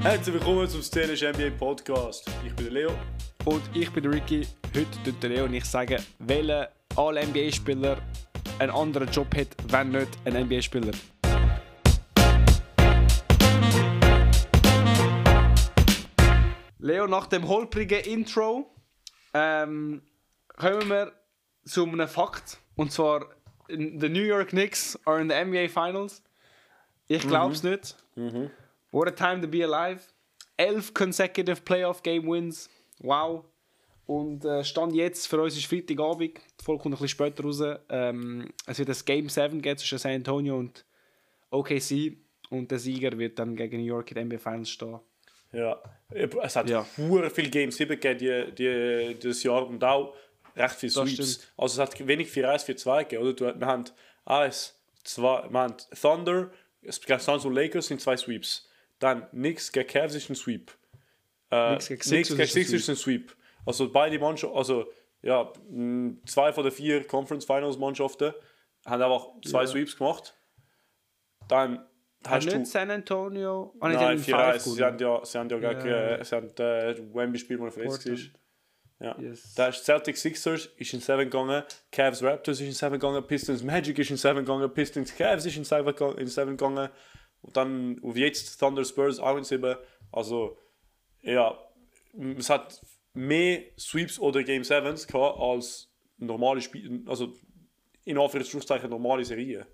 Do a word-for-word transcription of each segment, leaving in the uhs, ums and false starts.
Herzlich willkommen zum Szenisch N B A Podcast. Ich bin der Leo. Und ich bin der Ricky. Heute tut der Leo und ich sagen, welcher All-N B A-Spieler einen anderen Job hat, wenn nicht ein N B A-Spieler. Leo, nach dem holprigen Intro ähm, kommen wir zu einem Fakt. Und zwar, the New York Knicks are in the N B A Finals. Ich glaube es mhm. nicht. Mhm. What a time to be alive. Elf consecutive Playoff Game Wins. Wow. Und äh, Stand jetzt, für uns ist Freitagabend. Die Folge kommt ein bisschen später raus. Ähm, es wird ein Game sieben geben zwischen San Antonio und O K C. Und der Sieger wird dann gegen New York in den N B A Finals stehen. Ja, es hat ja. sehr viele Game sieben gegeben die, die, dieses Jahr und auch recht viele Sweeps. Also es hat wenig vier eins, vier zwei gegeben. Oder? Wir haben eins, zwei, wir haben Thunder, Suns und Lakers sind zwei Sweeps. Dann Knicks gegen Cavs ist ein Sweep. Äh, Knicks gegen Sixers ist ein Sweep. Also beide Mannschaften, also ja, zwei von den vier Conference Finals Mannschaften haben einfach zwei ja. Sweeps gemacht. Dann hast nicht du San Antonio. Oh, nein, vier eins. Sie haben ja, sie haben ja gegen ja. äh, sie haben äh, Wemby-Spiel, wo er verletzt ist. Ja. Yes. Da ist Celtics Sixers ist in sieben gegangen, Cavs Raptors ist in sieben gegangen, Pistons Magic ist in sieben gegangen, Pistons Cavs ist in sieben gegangen. Und dann auf jetzt Thunder Spurs auch in sieben. Also, ja, es hat mehr Sweeps oder Game Sevens gehabt als normale Spiele, also in Anführungszeichen normale Serien.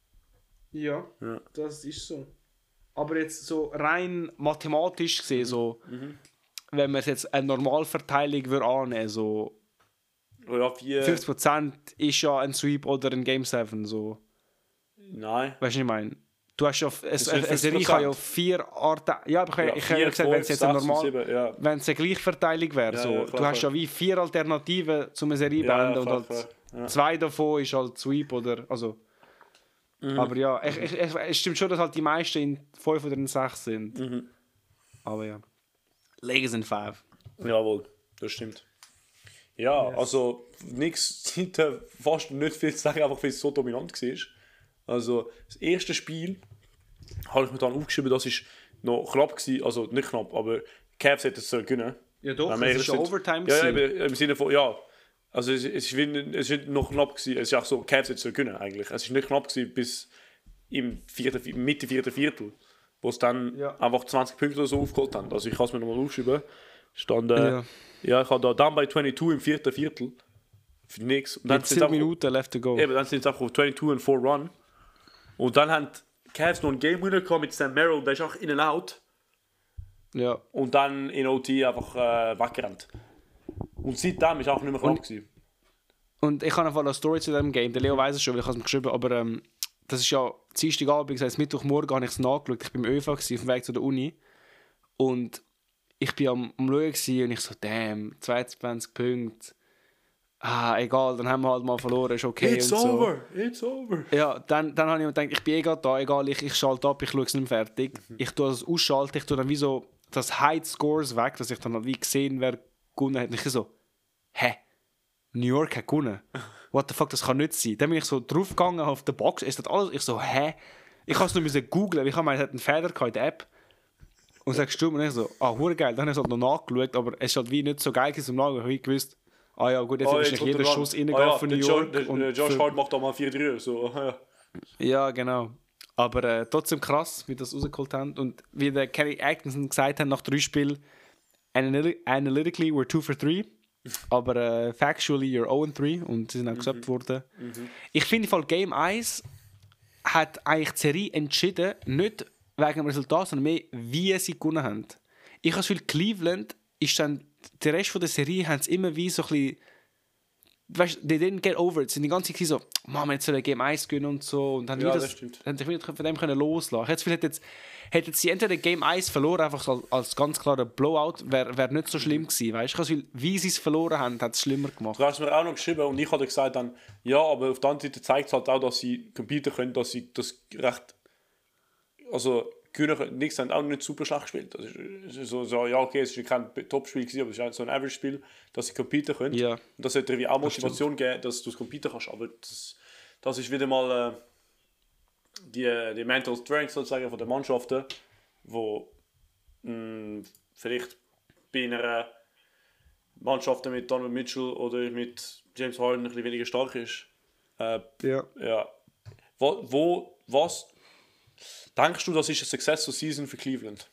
Ja, ja, das ist so. Aber jetzt so rein mathematisch gesehen, so, mhm. wenn man jetzt eine Normalverteilung würde annehmen, so oh ja, wie... fünfzig Prozent ist ja ein Sweep oder ein Game sieben, so. Nein. Weißt du, was ich meine? Du hast ja, es, eine Serie kann ja vier Arten... Ja, aber ja, ich habe ja gesagt, wenn es jetzt eine normal... Ja. Wenn es eine Gleichverteilung wäre, ja, so, ja, klar, du hast ja wie vier Alternativen zu einer Serie ja, beenden ja, und halt ja. zwei davon ist halt Sweep oder... Also, mhm. Aber ja, ich, ich, ich, es stimmt schon, dass halt die meisten in fünf oder in sechs sind. Mhm. Aber ja. Lakers in fünf. Jawohl, das stimmt. Ja, yes. Also nichts hinter fast nicht viel zu sagen, einfach weil es so dominant war. Also das erste Spiel habe ich mir dann aufgeschrieben, das ist noch knapp gewesen, also nicht knapp, aber Cavs hätte es gewinnen. Ja doch, es ist schon Overtime ja, ja, im Sinne von, ja, also es, es, ist, es ist noch knapp gewesen, es ist auch so, Cavs hätte es gewinnen eigentlich. Es ist nicht knapp gewesen bis im vierten, Mitte vierten Viertel, wo es dann ja. einfach zwanzig Punkte oder so aufgeholt haben. Also ich kann es mir nochmal aufschreiben. Stand, äh, ja. ja, ich habe da dann bei zweiundzwanzig im vierten Viertel für nichts. Und dann zehn Minuten left to go. Eben, dann sind es einfach auf zweiundzwanzig und vier Run. Und dann haben Cavs noch einen Game Winner gehabt mit Sam Merrill, der ist auch in and out. Ja. Und dann in O T einfach äh, weggerannt. Und seitdem ist auch nicht mehr knapp gewesen. Und ich habe einfach eine Story zu diesem Game. Der Leo weiss es schon, weil ich es mir geschrieben habe. Aber ähm, das ist ja Dienstagabend, das heisst Mittwochmorgen habe ich es nachgeschaut. Ich war im ÖV auf dem Weg zu der Uni. Und ich war am, am Schauen und ich so, damn, zweiundzwanzig Punkte. Ah, egal, dann haben wir halt mal verloren, ist okay. It's und so. over, it's over. Ja, dann, dann habe ich mir gedacht, ich bin eh gerade da, egal, ich, ich schalte ab, ich schaue es nicht fertig. Mhm. Ich tue das ausschalten, ich tue dann wie so das Hide Scores weg, dass ich dann halt wie gesehen, wer gewonnen hat. Und ich so, hä? New York hat gewonnen? What the fuck, das kann nicht sein. Dann bin ich so draufgegangen auf der Box, ist das alles, ich so, hä? Ich habe es nur müssen googlen, weil ich habe meine, es hat einen Fehler in der App. Und sagst du, und ich so, ah, hure geil, dann habe ich es halt noch nachgeschaut, aber es ist halt wie nicht so geil zum Nachschauen, ich gewusst, ah ja gut, jetzt oh, ist nicht jeder Schuss reingegangen ah, ja, von New Jo- York. der, und der Josh für... Hart macht auch mal vier drei. So. Ja. ja, genau. Aber äh, trotzdem krass, wie das rausgeholt haben. Und wie der Kenny Atkinson gesagt hat nach drei Spielen, analytically we're two for three, aber äh, factually you're zero and three und sie sind auch gesagt mhm. worden. Mhm. Ich finde, Fall Game eins hat eigentlich die Serie entschieden, nicht wegen dem Resultat, sondern mehr, wie sie gewonnen haben. Ich habe das Gefühl, Cleveland ist dann, der Rest von der Serie haben sie immer wie so ein bisschen, weißt du, they didn't get over it. Sie sind die ganze Zeit so, Mama, jetzt soll er Game eins gewinnen und so. Und dann ja, das, das haben sich wieder von dem können loslassen. Ich hätte das Gefühl, jetzt, hätten sie entweder Game eins verloren, einfach so als ganz klarer Blowout, wäre wär nicht so schlimm gewesen. Weißt? Ich habe das Gefühl, wie sie es verloren haben, hat es schlimmer gemacht. Du hast mir auch noch geschrieben und ich habe gesagt dann, ja, aber auf der anderen Seite zeigt es halt auch, dass sie competen können, dass sie das recht, also können, nichts haben auch nicht super schlecht gespielt. Das ist so, so, ja okay, es war kein Top-Spiel gewesen, aber es ist so ein Average-Spiel, dass sie competen können. Ja. Und das sollte irgendwie auch Motivation geben, dass du es competen kannst, aber das, das ist wieder mal äh, die, die Mental Strength sozusagen von der Mannschaften, wo mh, vielleicht bei einer Mannschaft mit Donovan Mitchell oder mit James Harden ein bisschen weniger stark ist. Äh, ja. ja. Wo, wo, was denkst du, das ist eine Successful Season für Cleveland?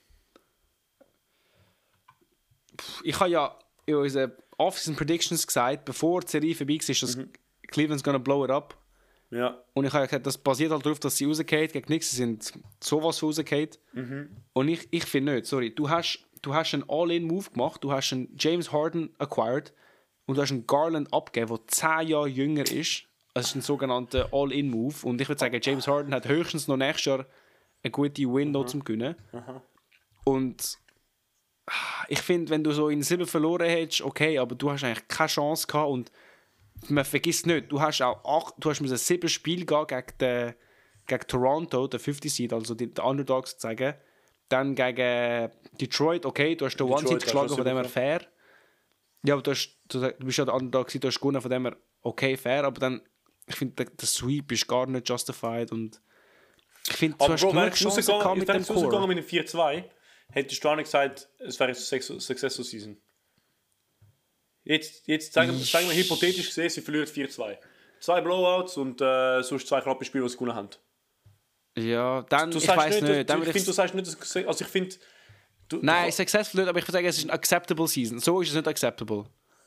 Ich habe ja in unseren Off-Season Predictions gesagt, bevor die Serie vorbei war, dass mhm. Cleveland's gonna blow it up. Ja. Und ich habe ja gesagt, das basiert halt darauf, dass sie rausgehen. Gegen nichts, sie sind sowas von rausgehen. Mhm. Und ich, ich finde nicht, sorry, du hast, du hast einen All-In-Move gemacht, du hast einen James Harden acquired und du hast einen Garland abgegeben, der zehn Jahre jünger ist. Das ist ein sogenannter All-In-Move. Und ich würde sagen, James Harden hat höchstens noch nächstes Jahr eine gute Window mhm. zum Gewinnen. Mhm. Und ich finde, wenn du so in Silber verloren hättest, okay, aber du hast eigentlich keine Chance gehabt und man vergisst nicht, du hast auch acht, du hast ein sieben Spiel gehen gegen, den, gegen Toronto, der fünfte Seed, also die, der Underdog sozusagen. Dann gegen Detroit, okay, du hast den One-Seed geschlagen, von dem her fair. Ja, aber du, hast, du, du bist ja der Underdog, du hast gewonnen, von dem her okay, fair, aber dann, ich finde, der, der Sweep ist gar nicht justified und ich finde, du hast Bro, genug Chancen gehabt mit dem Core. Mit dem vier zwei, hättest du auch nicht gesagt, es wäre eine Successful Season. Jetzt, jetzt sagen, sagen wir hypothetisch gesehen, sie verlieren vier zwei. Zwei Blowouts und äh, sonst zwei knappe Spiele, die sie gewonnen haben. Ja, dann, du ich weiß nicht. nicht Dann ich finde, du sagst nicht, dass, also ich finde... Nein, successful nicht, aber ich würde sagen, es ist eine acceptable Season. So ist es nicht acceptable.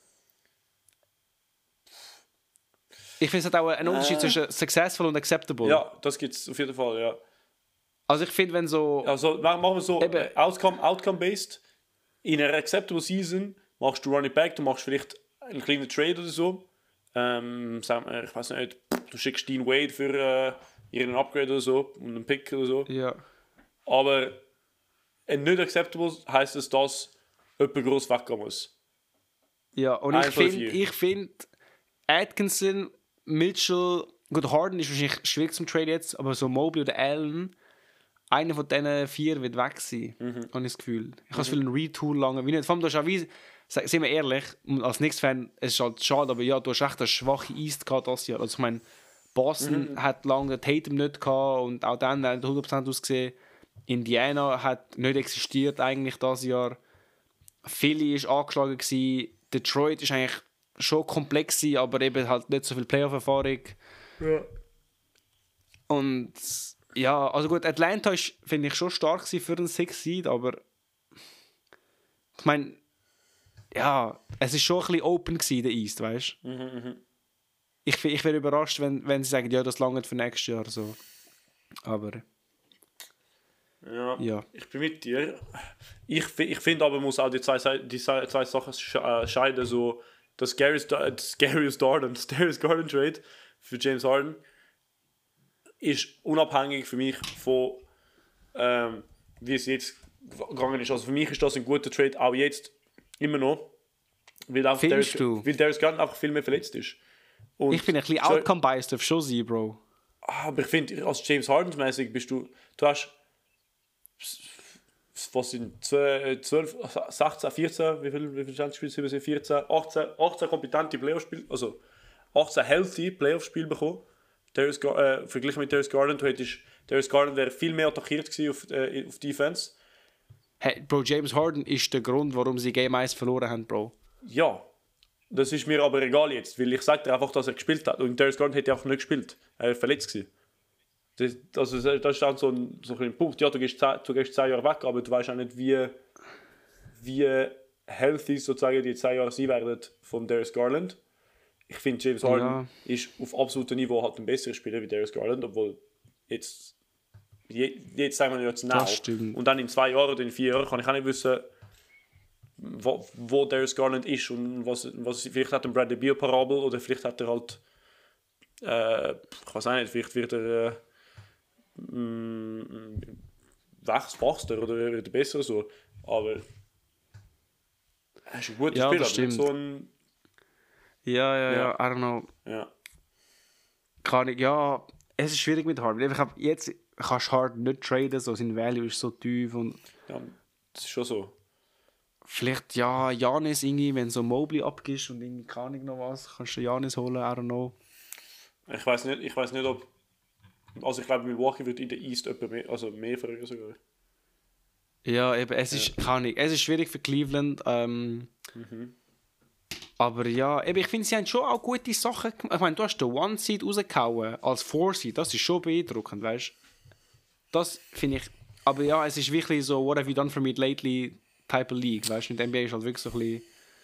Ich finde, es hat auch einen Unterschied äh. zwischen successful und acceptable. Ja, das gibt es auf jeden Fall, ja. Also ich finde, wenn so... Also machen wir so, eben, Outcome, Outcome-based, in einer acceptable Season machst du Running Back, du machst vielleicht einen kleinen Trade oder so. Ähm, sagen wir, ich weiß nicht, du schickst Dean Wade für äh, ihren Upgrade oder so und einen Pick oder so. Ja. Aber ein nicht acceptable heisst es, dass jemand gross weggehen muss. Ja, und Ein ich finde, ich find, Atkinson, Mitchell, gut, Harden ist wahrscheinlich schwierig zum Trade jetzt, aber so Mobley oder Allen, einer von diesen vier wird weg sein, mhm. habe ich das Gefühl. Ich mhm. habe das Gefühl, ein Retool lange wie nicht. Vor allem, du hast auch wie, sind wir ehrlich, als Knicks-Fan, es ist halt schade, aber ja, du hast echt eine schwache East gehabt das Jahr. Also ich meine, Boston mhm. hat lange den Tatum nicht gehabt und auch dann hat hundert Prozent ausgesehen. Indiana hat nicht existiert eigentlich das Jahr. Philly ist angeschlagen gewesen. Detroit ist eigentlich schon komplex gewesen, aber eben halt nicht so viel Playoff-Erfahrung. Ja. Und ja, also gut, Atlanta ist, finde ich, schon stark für einen Six Seed, aber ich meine, ja, es ist schon ein bisschen open gewesen, der East, weißt du? Mhm, mhm. Ich, ich wäre überrascht, wenn, wenn sie sagen, ja, das langt für nächstes Jahr so. Aber ja, ja, ich bin mit dir. Ich, ich finde aber, man muss auch die zwei, die zwei Sachen scheiden, so das Darius Garland, das Darius Garland Trade für James Harden ist unabhängig für mich von ähm, wie es jetzt gegangen ist. Also für mich ist das ein guter Trade, auch jetzt immer noch, weil auch Darius, weil Darius Garland einfach viel mehr verletzt ist. Und ich bin ein bisschen outcome-biased auf schon sein, Bro. Aber ich finde, als James Harden-mäßig bist du, du hast was sind zwölf, sechzehn, vierzehn, wie viele wie viel Spiele sind vierzehn, achtzehn, achtzehn kompetente Playoff-Spiele, also achtzehn healthy Playoff-Spiele bekommen. Darius, äh, verglichen mit Darius Garland, du hättest, Darius Garland wäre viel mehr attackiert gewesen auf, äh, auf Defense. Hey, Bro, James Harden ist der Grund, warum sie Game eins verloren haben, Bro. Ja, das ist mir aber egal jetzt, weil ich sage dir einfach, dass er gespielt hat. Und Darius Garland hätte auch nicht gespielt. Er war verletzt gewesen. Das, also, das ist dann so ein, so ein Punkt. Ja, du gehst, zehn, du gehst zehn Jahre weg, aber du weißt auch nicht, wie, wie healthy sozusagen die zehn Jahre sein werden von Darius Garland. Ich finde, James Harden ja. ist auf absolutem Niveau halt ein besserer Spieler wie Darius Garland, obwohl jetzt, jetzt sagen wir jetzt now. Und dann in zwei Jahren oder in vier Jahren kann ich auch nicht wissen, wo, wo Darius Garland ist und was, was vielleicht hat er Bradley Beal Parabel oder vielleicht hat er halt äh, ich weiß auch nicht, vielleicht wird er äh, wächst er oder wird er besser so, aber er ist ein guter ja, Spieler, das stimmt. So ein ja, ja, ja, ja, I don't know. Ja. Kann ich, ja, es ist schwierig mit Harden. Ich hab, jetzt kannst du Harden nicht traden, so sein Value ist so tief und ja, das ist schon so. Vielleicht, ja, Giannis irgendwie, wenn du so Mobley abgibst und irgendwie kann ich noch was, kannst du Giannis holen, I don't know. Ich weiß nicht, ich weiß nicht, ob also ich glaube, Milwaukee wird in der East etwa mehr, also mehr verlieren sogar. Ja, eben, es ist, ja. Kann ich, es ist schwierig für Cleveland. Ähm, mhm. Aber ja, eben, ich finde, sie haben schon auch gute Sachen gemacht. Ich meine, du hast den One-Seed rausgehauen als Four-Seed. Das ist schon beeindruckend, weißt du? Das finde ich. Aber ja, es ist wirklich so, what have you done for me lately type of League, weißt du? In der N B A ist halt wirklich so ein bisschen.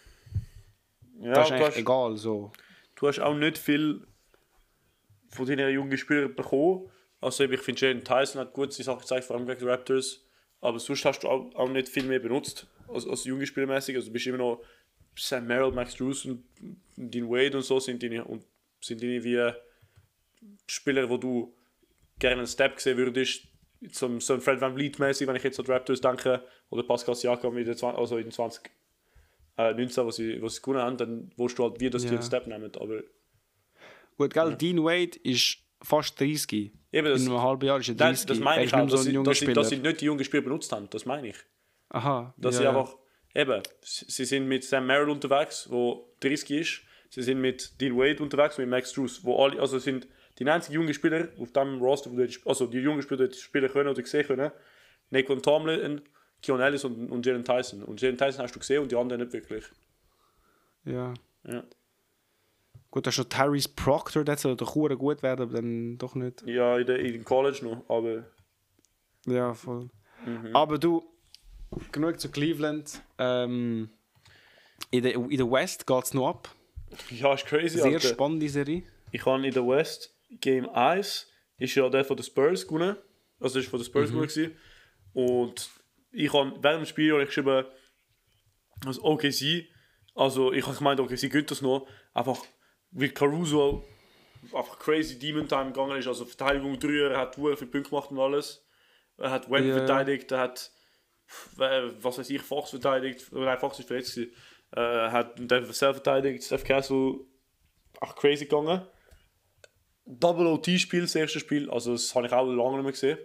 Ja, das ist eigentlich hast, egal. So. Du hast auch nicht viel von deinen jungen Spielern bekommen. Also, ich finde, Jalen Tyson hat gute Sachen gezeigt, vor allem gegen die Raptors. Aber sonst hast du auch, auch nicht viel mehr benutzt als, als junge Spielermäßig. Also, du bist immer noch. Sam Merrill, Max Strus und Dean Wade und so sind die, und sind die wie Spieler, wo du gerne einen Step sehen würdest, so, so ein Fred VanVleet-mäßig, wenn ich jetzt an die Raptors denke, oder Pascal Siakam in den also in zwanzig neunzehn, wo sie, wo sie gewonnen haben, dann willst du halt wie, dass ja. die einen Step nehmen. Aber, gut, gell, ja. Dean Wade ist fast dreißig. Eben das, in einem halben Jahr ist er dreißig. Das, das meine ich auch, so dass, sie, dass, sie, dass sie nicht die jungen Spieler benutzt haben, das meine ich. Aha. Dass ja, sie einfach Eben, sie sind mit Sam Merrill unterwegs, der dreißig ist. Sie sind mit Dean Wade unterwegs, mit Max Strus, wo alle, also sind die einzigen jungen Spieler auf diesem Roster, wo die, also die jungen Spieler, die spielen können oder sehen können. Nico Tomlin, Keon Ellis und, und Jalen Tyson. Und Jalen Tyson hast du gesehen und die anderen nicht wirklich. Ja. ja. Gut, da ist schon Tyrese Proctor, der soll doch gut werden, aber dann doch nicht. Ja, in, der, in College noch, aber... Ja, voll. Mhm. Aber du... Genug zu Cleveland. Ähm, in, der, in der West geht es noch ab. Ja, ist crazy. Sehr Alter. spannende Serie. Ich habe in der West Game eins ist ja der von den Spurs gewonnen. Also ist von den Spurs mhm. gewesen. Und ich habe während dem Spiel habe ich geschrieben, also O K C, also ich habe gemeint, O K C gönnt das noch. Einfach wie Caruso einfach crazy Demon Time gegangen ist. Also Verteidigung drüber, er hat viele Punkte gemacht und alles. Er hat Wemby yeah. verteidigt, er hat was weiß ich, Fox verteidigt, nein, Fox ist verletzt gewesen, äh, hat Denver selbst verteidigt, Steph Castle, ach crazy gegangen. Double O T-Spiel, das erste Spiel, also das habe ich auch lange nicht mehr gesehen.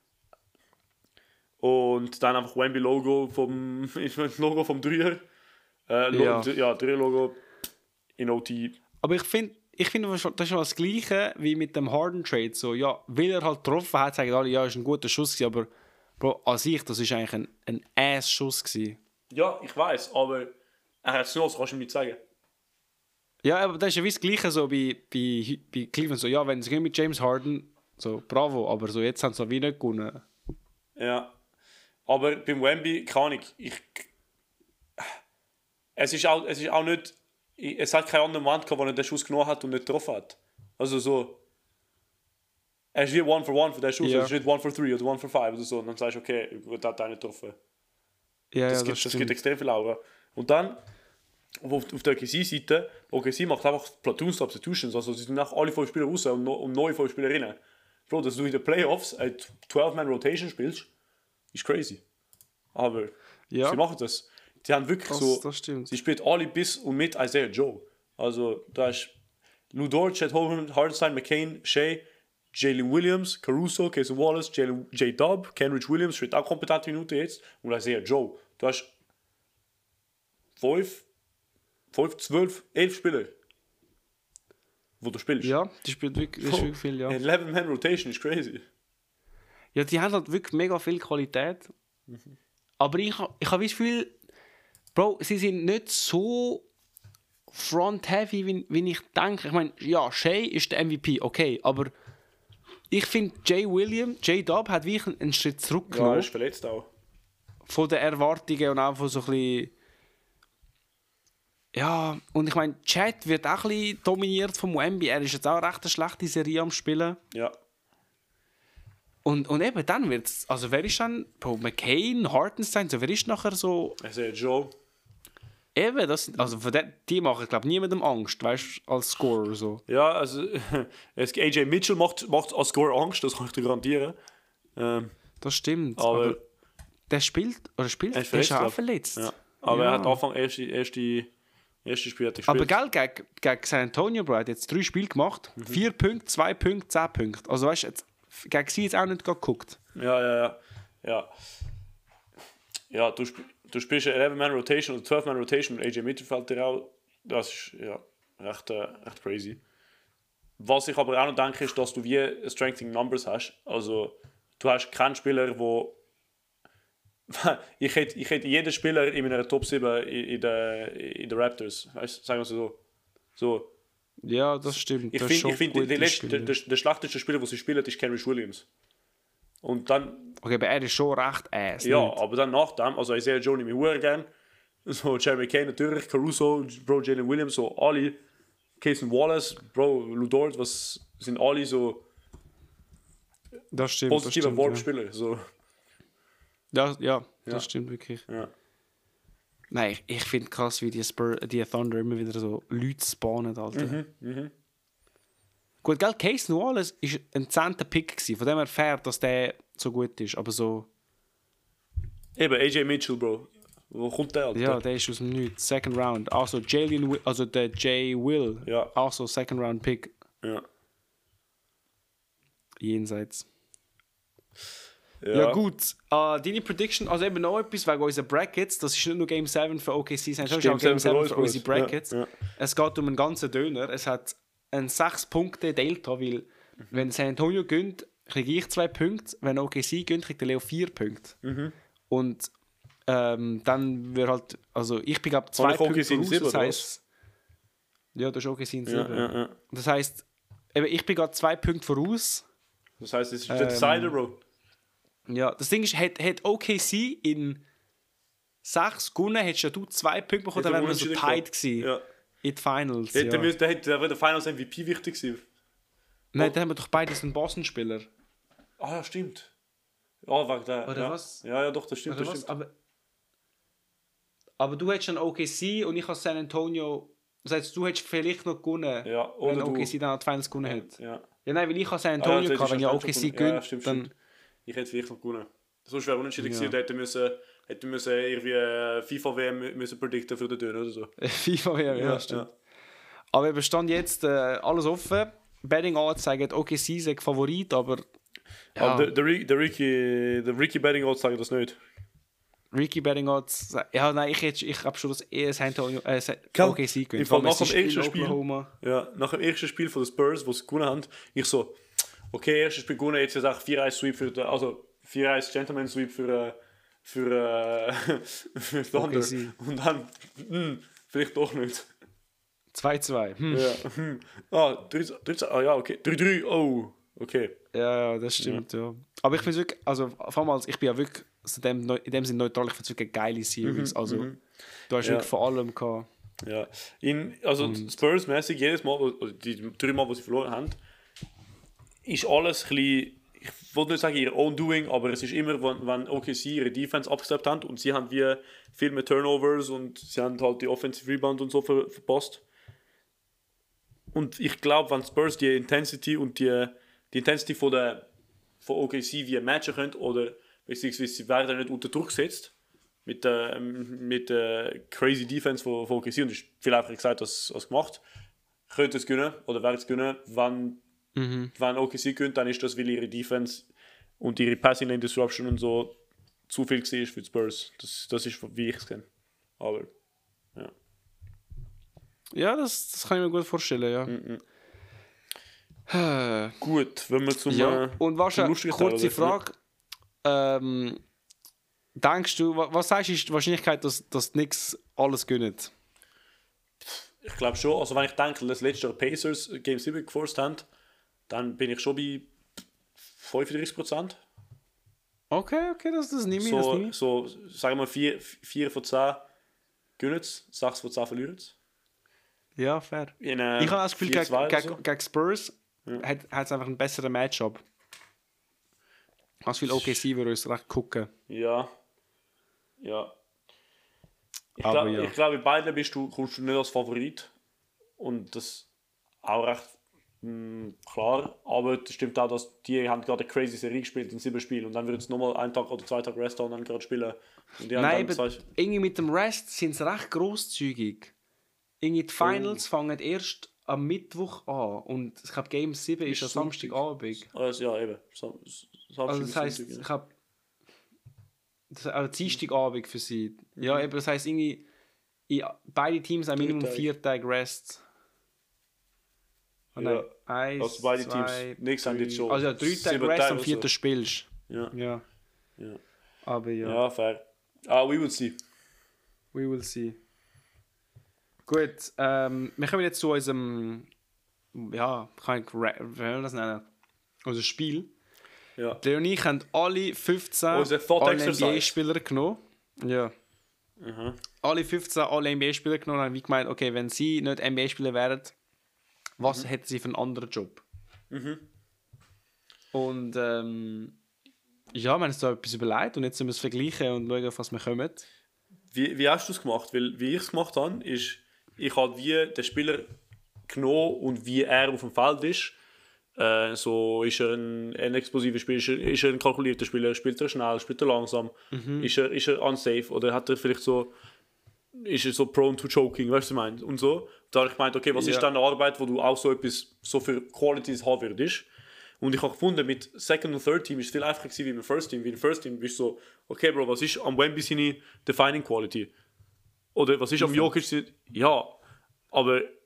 Und dann einfach Wemby-Logo vom, Logo vom Dreier, äh, ja, ja Dreier-Logo in O T. Aber ich finde, ich finde, das ist schon das Gleiche wie mit dem Harden-Trade, so, ja, weil er halt getroffen hat, sagen alle, ja, ist ein guter Schuss, aber Bro, an sich, das war eigentlich ein, ein Ass-Schuss. Ja, ich weiß, aber er hat es nur, das kannst du mir nicht sagen. Ja, aber das ist ja wie das Gleiche so bei, bei, bei Cleveland. So, ja, wenn sie mit James Harden, so bravo, aber so jetzt haben sie noch wie nicht gewonnen. Ja, aber beim Wemby kann ich, ich es ist auch, es ist auch nicht, es hat keinen anderen Moment gehabt, wo er den Schuss genommen hat und nicht getroffen hat. Also so, er ist wie one for one für den Schuss, yeah. Es ist nicht one for three oder one for five oder so. Und dann sagst du, okay, ich hat einen getroffen. Ja, das, ja, gibt, das, das gibt extrem viel Aura. Und dann, auf, auf der O K C-Seite, O K C macht einfach Platoon-Substitutions. Also sie sind nach alle fünf Spieler raus und, no, und neue fünf Spieler rein. Bro, dass du in den Playoffs eine twelve-Man-Rotation spielst, ist crazy. Aber ja. sie machen das. Die haben wirklich das, so, das stimmt. sie spielen alle bis und mit Isaiah Joe. Also da ist Lou Dort, Chet Holmgren, Hartenstein, McCain, Shea, Jalen Williams, Caruso, Casey Wallace, J-Dub, Kenrich Williams spielt auch kompetente Minuten jetzt und Isaiah Joe. Du hast fünf, fünf, zwölf, elf Spieler, wo du spielst. Ja, die spielt wirklich, das ist wirklich viel, ja. eleven-Man-Rotation ist crazy. Ja, die haben halt wirklich mega viel Qualität. Mhm. Aber ich, ich habe das Gefühl, Bro, sie sind nicht so front-heavy, wie, wie ich denke. Ich meine, ja, Shea ist der M V P, okay, aber ich finde, Jay Williams, J-Dub hat wirklich einen Schritt zurückgenommen. Ja, er ist verletzt auch. Von den Erwartungen und auch von so ein bisschen... Ja, und ich meine, Chat wird auch ein bisschen dominiert vom Wemby. Er ist jetzt auch recht eine schlechte Serie am Spielen. Ja. Und, und eben dann wird es... Also wer ist dann... Bro, McCain, Hartenstein, so wer ist nachher so... Ich sehe Joe. Eben, das, also von der, die machen, glaube ich, niemandem Angst, weißt du, als Scorer so. Ja, also A J Mitchell macht, macht als Scorer Angst, das kann ich dir garantieren. Ähm, das stimmt, aber, aber der spielt, oder spielt, er ist der ist auch verletzt. Ja. Aber ja. Er hat Anfang erste, erste, erste Spiel hat er gespielt. Aber gell, gegen, gegen San Antonio, Bro, hat jetzt drei Spiele gemacht, mhm. vier Punkte, zwei Punkte, zehn Punkte. Also weißt du, jetzt, gegen sie jetzt auch nicht geguckt. Ja, ja, ja. Ja, ja du spielst. Du spielst eine eleven-Man-Rotation oder twelve-Man-Rotation mit A J Mitchell fällt dir auch. Das ist ja recht, äh, recht crazy. Was ich aber auch noch denke, ist, dass du wie Strengthening Numbers hast. Also, du hast keinen Spieler, der ich hätte ich hätt jeden Spieler in meiner Top sieben in, in den in der Raptors. Weißt, sagen wir es so. so. Ja, das stimmt. Ich finde, find, der, der, der, der schlechteste Spieler, den sie spielen, ist Kenrich Williams. Und dann... Okay, aber er ist schon recht ass. Ja, nicht? aber dann nach dem, also ich sehe Johnny mir gerne. So, Jeremy Kane natürlich, Caruso, Bro, Jalen Williams, so alle. Cason Wallace, Bro, Lou Dort, was sind alle so... Das stimmt, positive Warp-Spieler. Ja. So. Ja, ja, das ja. stimmt wirklich. Ja. Nein, ich, ich finde krass, wie die, Spur, die Thunder immer wieder so Leute spawnen, Alter. Mhm, mhm. Gut, gell, Case Wallace war ein zehnter Pick gewesen, von dem her fair, dass der so gut ist, aber so... Eben, A J Mitchell, Bro. Wo kommt der, Alter? Ja, der ist aus dem Nichts, Second Round. Also, Jalen Will, also der Jay Will, ja. also Second Round Pick. Ja. Jenseits. Ja, ja gut, uh, deine Prediction, also eben noch etwas wegen unseren Brackets, das ist nicht nur Game sieben für O K C, sondern auch Game sieben für unsere Brackets. Ja, ja. Es geht um einen ganzen Döner, es hat einen sechs Punkte Delta, weil mhm. wenn San Antonio gönnt, kriege ich zwei Punkte, wenn O K C gönnt, kriegt der Leo vier Punkte. Mhm. Und ähm, dann wird halt, also ich bin glaube zwei Punkte voraus, das heisst, ja, das ist O K C in sieben. Ja, ja, ja. Das heisst, eben, ich bin gerade zwei Punkte voraus. Das heisst, es ist der ähm, Decider, Bro. Ja, das Ding ist, hat, hat O K C in sechs gewonnen, hättest ja du zwei Punkte bekommen, dann wären wir so tight gewesen. Ja. In den Finals. Ja. Ja. Da wäre der Finals M V P wichtig gewesen. Nein, oh. dann haben wir doch beides einen Boston-Spieler. Ah ja, stimmt. Ja, wegen der. Oder ja. was? Ja, ja, doch, das stimmt. Oder das was? stimmt. Aber, aber du hättest dann O K C und ich habe San Antonio. Das heißt, du hättest vielleicht noch gewonnen, ja, oder wenn O K C du. dann die Finals gewonnen hätte. Ja. Ja, nein, weil ich habe San Antonio ah, ja, gehabt, wenn ja O K C gewinnt, ja, stimmt, dann... Stimmt. Ich hätte vielleicht noch gewonnen. Sonst wäre unentschieden ja. gewesen, hätte müssen, hätte müssen irgendwie FIFA-W M müssen predikten für den Döner oder so. FIFA-W M, ja, ja, stimmt. Ja. Aber wir stand jetzt äh, alles offen. Betting Odds sagen, O K C sei Favorit, aber... Ja. Aber der, der, der, Ricky, der Ricky Betting Odds sagen das nicht. Ricky Betting Odds... Ja, nein, ich, ich habe schon das eher San Antonio... Äh, O K C gewinnt. Nach dem ersten Spiel... Ja, nach dem ersten Spiel von den Spurs, wo sie gewonnen haben, ich so... Okay, erstes Spiel gewonnen, jetzt ist auch vier eins Sweep für... Also vier eins Gentleman Sweep für... Für... Für Thunder. Okay, und dann... Mh, vielleicht doch nicht. zwei zwei. Hm. Ja. Hm. Ah, drei, drei, ah, ja, okay. drei drei, oh, okay. Ja, ja, das stimmt, ja. ja. Aber ich finde es wirklich, also vor allem, ich bin ja wirklich in dem, in dem Sinne neutral, ich finde es wirklich eine geile Series. Mhm, also, mhm. du hast ja. wirklich vor allem gehabt. Ja, in, also Spurs-mäßig, jedes Mal, also die drei Mal, wo sie verloren haben, ist alles ein bisschen, ich wollte nicht sagen ihr own doing, aber es ist immer, wenn, wenn O K C ihre Defense abgesteppt haben und sie haben wie viel mehr Turnovers und sie haben halt die Offensive Rebound und so ver, verpasst. Und ich glaube, wenn Spurs die Intensity und die, die Intensity von, der, von O K C wie matchen können, oder beziehungsweise sie werden nicht unter Druck gesetzt mit der mit der crazy Defense von, von O K C, und ich viel einfacher gesagt als, als gemacht, könnte es gewinnen oder werden es gewinnen, wenn, mhm. wenn O K C gewinnt, dann ist das, weil ihre Defense und ihre Passing Lane Disruption und so zu viel war für die Spurs. Das, das ist, wie ich es kenne. Aber, ja. Ja, das, das kann ich mir gut vorstellen, ja. Mm-mm. Gut, wenn wir zum ja. äh, und was eine kurze Frage. Ähm, denkst du, was, was sagst du, ist die Wahrscheinlichkeit, dass, dass die Knicks alles gönnen? Ich glaube schon. Also wenn ich denke, dass letzte Jahr Pacers Game sieben geforst haben, dann bin ich schon bei fünfunddreißig Prozent. Okay, okay, das, das nehme ich. So, das nehme ich. so sagen wir vier von zehn gönnen es, sechs von zehn verlieren es. Ja, fair. In, äh, ich habe das Gefühl, gegen, gegen, so. gegen Spurs ja. hat es einfach einen besseren Matchup. Als viel O K C würde uns recht gucken. Ja. Ja. Ich glaube, ja. glaub, bei beiden bist du, kommst du nicht als Favorit. Und das auch recht mh, klar. Aber es stimmt auch, dass die haben gerade eine crazy Serie gespielt in sieben Spielen. Und dann würden sie nochmal einen Tag oder zwei Tage Rest haben und dann gerade spielen. Und die Nein, haben aber irgendwie mit dem Rest sind sie recht grosszügig. Irgendwie die Finals oh. fangen erst am Mittwoch an. Und ich glaube, Game sieben ist, ist am Samstagabend. Also, ja, eben. Sam- Samstag also das heisst, Sonntag, ja. ich habe also Dienstagabend für sie. Mhm. Ja, eben, das heisst irgendwie, beide Teams haben Minimum vier Tage Rest. Oh, nein, ja. eins, also beide zwei, Teams. Nichts haben jetzt schon. Also ja, drei Tage Rest am vierten so. spielst. Ja. ja. ja. Aber ja. Ja, fair. Ah, we will see. We will see. Gut, ähm, wir kommen jetzt zu unserem, ja, kann ich, wie soll man das nennen? Unser Spiel. Ja. Leo und ich haben alle fünfzehn All-N B A-Spieler genommen. Ja. Mhm. Alle fünfzehn All-N B A-Spieler genommen und haben wie gemeint, okay, wenn sie nicht N B A-Spieler wären, was mhm. hätten sie für einen anderen Job? Mhm. Und ähm, ja, wir haben uns da etwas überlegt und jetzt müssen wir es vergleichen und schauen, auf was wir kommen. Wie, wie hast du es gemacht? Weil, wie ich es gemacht habe, ist, ich habe wie den Spieler genommen und wie er auf dem Feld ist. Äh, so ist er ein, ein explosiver Spieler, ist er, ist er ein kalkulierter Spieler, spielt er schnell, spielt er langsam, mhm. ist, er, ist er unsafe oder hat er vielleicht so, ist er so prone to choking, weißt du, was ich meine? Und so. Da habe ich gemeint, okay, was ja. ist deine Arbeit, wo du auch so etwas so für Qualities haben würdest? Und ich habe gefunden, mit Second und Third Team ist es viel einfacher gewesen wie im First Team. Wie im First Team bist du so, okay, Bro, was ist am Wemby seine Defining Quality? Oder was ist am Jokic? Ja, aber äh,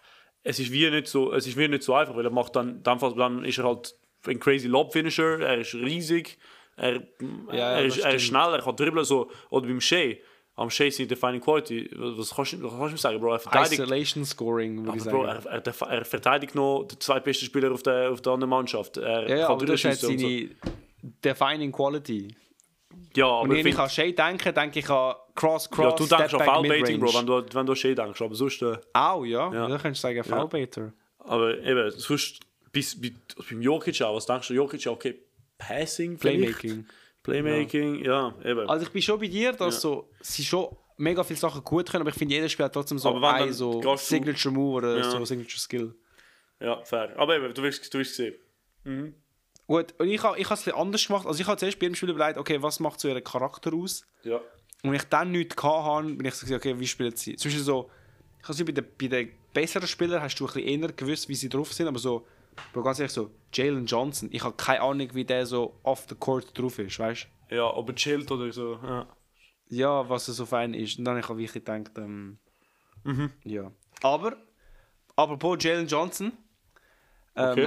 es ist wie nicht so, es ist wie nicht so einfach, weil er macht dann, dann, dann ist er halt ein crazy Lob-Finisher, er ist riesig, er, ja, er, ist, er ist schnell, er kann dribbeln, so. Oder beim Shea, am Shea seine Defining Quality, was kannst du, was kannst du sagen, Bro? Er verteidigt, Isolation Scoring, würde ich sagen. Bro, er, er, er verteidigt noch den zweitbesten Spieler auf der, auf der anderen Mannschaft. Er ja, ja, kann aber das ist seine so. Defining Quality. Ja, aber und wenn ich an Shea denke, denke ich an Cross, Cross, ja, du denkst an Foulbaiting, Bro, wenn du, wenn du an Shea denkst, aber sonst... Äh, auch, ja, ja. Da kannst du sagen Foulbaiter. Ja. Aber eben, sonst, bis, bis, beim Jokic auch, was denkst du, Jokic auch, okay, Passing Playmaking. Playmaking, ja. ja, eben. Also ich bin schon bei dir, dass ja. so, sie schon mega viele Sachen gut können, aber ich finde, jeder Spieler hat trotzdem so ein so Signature Move oder ja. so Signature Skill. Ja, fair. Aber eben, du wirst es sehen. Mhm. Gut, und ich habe ich es ein bisschen anders gemacht. Also ich habe zuerst bei jedem Spiel überlegt, okay, was macht so ihren Charakter aus? Ja. Und wenn ich dann nichts hatte, bin ich so gesagt, okay, wie spielt sie? Zum Beispiel so, ich habe bei den, bei den besseren Spielern hast du ein bisschen eher gewusst, wie sie drauf sind, aber so, aber ganz ehrlich so, Jalen Johnson, ich habe keine Ahnung, wie der so off the court drauf ist, weißt du? Ja, ob er chillt oder so, ja. Ja, was er so fein ist. Und dann habe ich wirklich gedacht, ähm, mhm. ja. Aber, apropos Jalen Johnson, ähm, okay.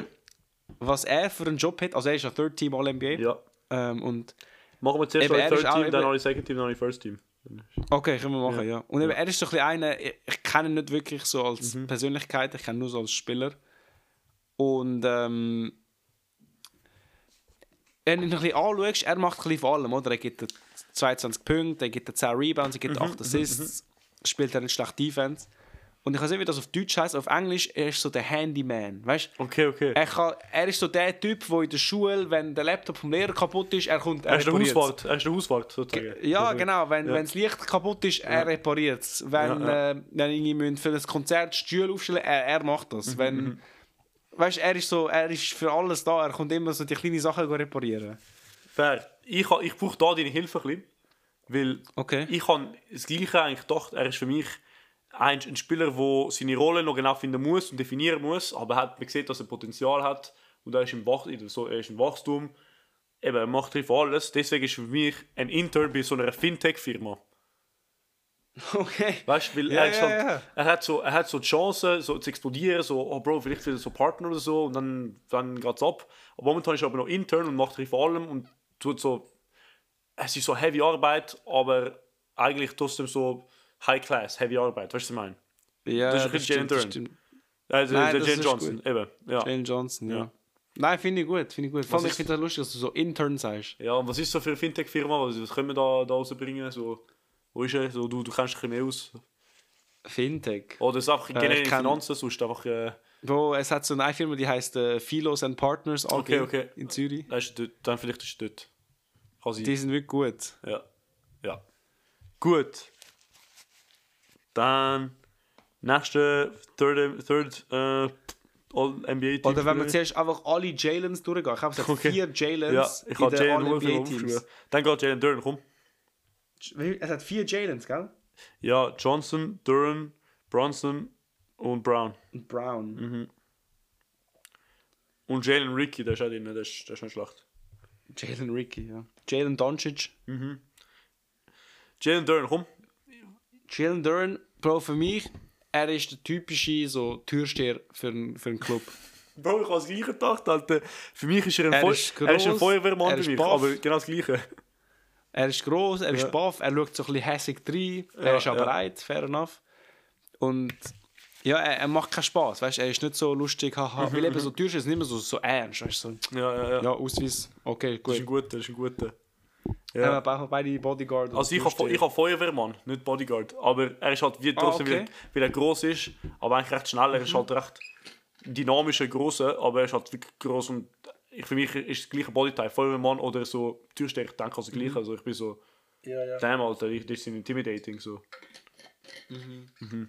was er für einen Job hat, also er ist ein Third Team All-N B A. Ja. Ähm, und machen wir zuerst ein Third Team, dann ein Second Team, dann ein First Team. Okay, können wir machen, ja. ja. Und ja. Eben, er ist so ein bisschen einer, ich, ich kenne ihn nicht wirklich so als mhm. Persönlichkeit, ich kenne ihn nur so als Spieler. Und ähm, wenn du ihn ein bisschen anschaust, er macht ein bisschen von allem, oder? Er gibt zweiundzwanzig Punkte, er gibt zehn Rebounds, er gibt acht mhm, Assists, mhm. spielt er nicht schlecht Defense. Und ich weiß nicht, wie das auf Deutsch heisst, auf Englisch, er ist so der Handyman, weißt du? Okay, okay. Er, kann, er ist so der Typ, der in der Schule, wenn der Laptop vom Lehrer kaputt ist, er kommt, er, er ist der Hauswart, er ist der Hauswart, sozusagen. Ja, genau, wenn ja. das Licht kaputt ist, er ja. repariert es. Wenn, ja, ja. äh, wenn irgendwie für ein Konzert Stühle aufstellen, er, er macht das. Mhm. Wenn, weißt, er ist so, er ist für alles da, er kommt immer so die kleinen Sachen reparieren. Fair. Ich, ich brauche da deine Hilfe ein bisschen, weil okay. ich habe das Gleiche eigentlich gedacht, er ist für mich ein, ein Spieler, der seine Rolle noch genau finden muss und definieren muss, aber hat, man sieht, dass er Potenzial hat und er ist im, Wach, so, er ist im Wachstum. Eben, er macht für alles. Deswegen ist für mich ein Intern bei so einer Fintech-Firma. Okay. Weißt du, weil ja, er, ist ja, halt, ja. er, hat so, er hat so die Chance, so zu explodieren, so, oh Bro, vielleicht wieder so Partner oder so und dann, dann geht es ab. Aber momentan ist er aber noch Intern und macht vor allem und tut so, es ist so heavy Arbeit, aber eigentlich trotzdem so High Class, heavy Arbeit, weißt du, was ich meine? Ja, das ist ein bisschen Jalen Duren. Also der Jalen Johnson, gut. eben. Ja. Jalen Johnson, ja. ja. Nein, finde ich gut, finde ich gut. Vor allem, ich finde es lustig, dass du so Intern sagst. Ja, und was ist so für eine Fintech-Firma? Was, was können wir da, da rausbringen? So, wo ist er? So, du, du kennst dich ein bisschen mehr aus. Fintech? Oder es ist einfach generell äh, Finanzen, sonst einfach... Äh, Bro, es hat so eine Firma, die heisst äh, Philos and Partners A G okay, okay. in Zürich. Das ist dort, dann vielleicht ist es dort. Die sind wirklich gut. Ja. Ja. Gut. Dann nächste Third, third uh, All-N B A-Teams. Oder wenn wir zuerst einfach alle Jalens durchgehen. Ich habe es hat okay. vier Jalens ja, ich in den All-N B A-Teams. Dann geht Jalen Duren, komm. Es hat vier Jalens, gell? Ja, Johnson, Duren, Bronson und Brown. Und Brown. Mhm. Und Jalen Ricky, der ist auch drin, der ist, der ist nicht schlecht. Jalen Ricky, ja. Jalen Doncic. Mhm. Jalen Duren, komm. Jalen Duren, Bro, für mich, er ist der typische so, Türsteher für, ein, für einen Club. Bro, ich habe das Gleiche gedacht, Alter. Für mich ist er ein, er Feu- ist gross, er ist ein Feuerwehrmann, er ist für mich, buff. aber genau das Gleiche. Er ist gross, er ist Ja. buff, er schaut so ein bisschen hässig rein, er Ja, ist aber ja. bereit, fair enough. Und ja, er, er macht keinen Spaß, weißt, er ist nicht so lustig, haha, weil eben so Türchen ist nicht mehr so, so ernst, weißt, so, Ja, ja, ja. ja, Ausweis, okay, Das ist ein gut. guter, das ist ein guter. Ja. Ja. Äh, beide Bodyguard. und Also ich habe Türsteher. ich hab Feuerwehrmann, nicht Bodyguard. Aber er ist halt wie Ah, trotzdem, okay. weil, weil er gross ist, aber eigentlich recht schnell. Er ist halt recht dynamischer, grosser, aber er ist halt wirklich gross und ich, für mich ist das gleiche Bodytype. Feuerwehrmann oder so Türsteher, ich denke also gleich. Also ich bin so, Ja, ja. damn Alter, ich, das ist intimidating so. Mhm.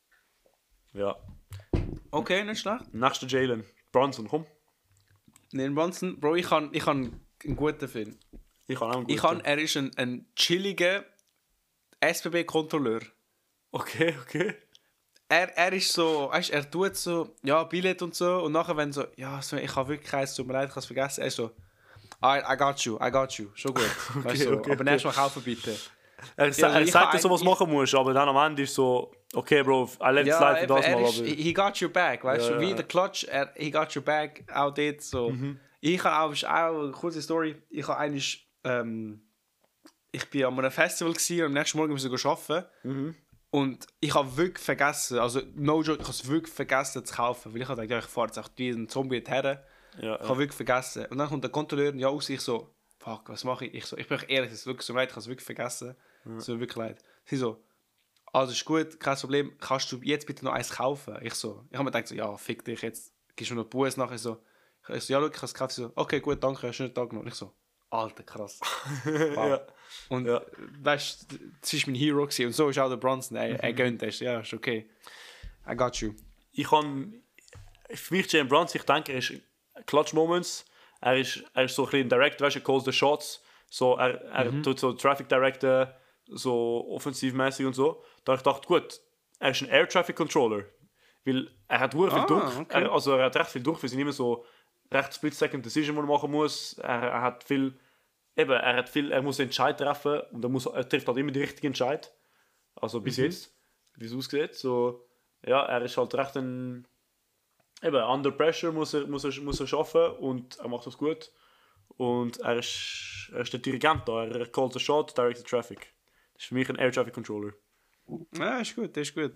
Ja. Okay, nicht schlecht. Nächster Jalen. Brunson, komm. Neil Bronson, Bro, ich kann, ich kann einen guten Film. Ich kann auch einen guten. Ich kann, er ist ein, ein chilliger S B B-Kontrolleur. Okay, okay. Er, er ist so, weißt, er tut so, ja, Billett und so, und nachher, wenn so, ja, so, ich habe wirklich keins, tut mir leid, ich habe es vergessen, er ist so, I, I got you, I got you, schon gut. Weißt, so, okay, aber okay. erst mal kaufen bitte. Er, sa also er ich sagt kann dir so, was eigentlich- machen musst, aber dann am Ende ist so, okay, Bro, I let it Ja, slide für eben, das er mal. ist, Aber he got your back, weißt Ja, du, wie ja. der Clutch, er, he got your back, auch dort so. Ich habe auch, ist auch eine kurze Story, ich habe eigentlich, ähm, ich bin an einem Festival gewesen, und am nächsten Morgen musste ich arbeiten. Und ich habe wirklich vergessen, also no joke, ich habe es wirklich vergessen zu kaufen, weil ich habe gedacht, ja, ich fahre jetzt echt wie ein Zombie her. ja, Ich habe wirklich vergessen. Und dann kommt der Kontrolleur ja aus, ich so, fuck, was mache ich? Ich so, ich bin euch ehrlich, es ist wirklich so leid, ich habe es wirklich vergessen. Es tut mir wirklich leid. Sie so, also ist gut, kein Problem, kannst du jetzt bitte noch eins kaufen? Ich so, ich habe mir gedacht, so, ja, fick dich, jetzt gibst du mir noch Buß nachher. Ich so, ich so, ja, schau, ich habe es gekauft. Sie so, okay, gut, danke, schönen Tag noch. Und ich so, Alter, krass. Wow. Ja. Und Ja. weißt du, das war mein Hero gewesen. Und so ist auch der Bronson, er, er gönnt es, ja, ist okay. I got you. Ich kann, für mich Jalen Brunson, ich denke, er ist Clutch Moments, er ist, er ist so ein bisschen direct, weißt du, er calls the shots, so, er, er tut so Traffic Director, so offensivmäßig und so. Da ich dachte, gut, er ist ein Air Traffic Controller, weil er hat sehr viel Ah, durch, okay. er, also er hat recht viel durch, weil sie nicht mehr so recht Split-Second Decision die er machen muss, er, er hat viel, eben, er hat viel, er muss einen Entscheid treffen und er, muss, er trifft halt immer die richtigen Entscheid, also bis jetzt, wie es aussieht, so, ja, er ist halt recht ein, eben, under pressure muss er, muss er, muss er schaffen und er macht das gut und er ist, er ist der Dirigent da, er calls the shot, directs the traffic. Das ist für mich ein Air Traffic Controller. Ja, ist gut, ist gut.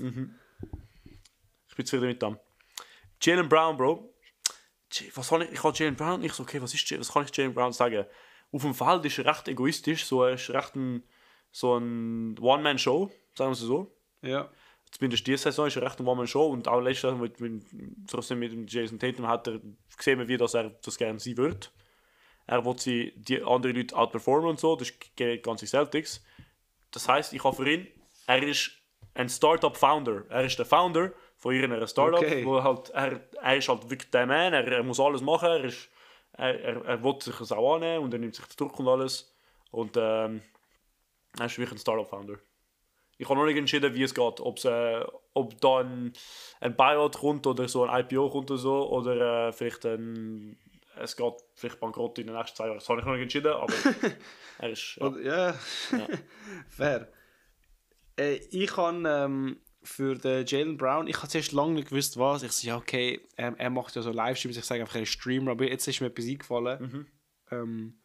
Ich bin zufrieden mit dem. Jalen Brown, Bro. J- Was kann ich, ich habe Jalen Brown, ich so, okay, was, ist, J- was kann ich Jalen Brown sagen? Auf dem Feld ist er recht egoistisch, so, er ist recht ein, so ein One-Man-Show, sagen wir es so. Ja. Zumindest diese Saison ist er recht ein One-Man-Show und auch letzte Saison mit, mit, trotzdem mit dem Jason Tatum hat er gesehen, wie das er das gerne sein wird. Er will sie die anderen Leute outperformen und so, das geht ganz in Celtics. Das heisst, ich habe für ihn, er ist ein Startup-Founder. Er ist der Founder von ihrer Startup, Okay. wo halt, er, er ist halt wirklich der Mann, er, er muss alles machen, er, ist, er, er, er will sich das auch annehmen und er nimmt sich den Druck und alles. Und ähm, er ist wirklich ein Startup-Founder. Ich habe noch nicht entschieden, wie es geht. Ob's, äh, ob da ein, ein Buyout kommt oder so ein I P O kommt oder so. Oder äh, vielleicht ein, es geht vielleicht bankrott in den nächsten zwei Jahren. Das habe ich noch nicht entschieden, aber er ist... Ja. Oder, ja. Ja. Fair. Äh, ich habe ähm, für den Jalen Brown, ich habe zuerst lange nicht gewusst, was. Ich so, ja, okay, er, er macht ja so Livestreams, ich sage einfach, er ist Streamer, aber jetzt ist mir etwas eingefallen. Ähm,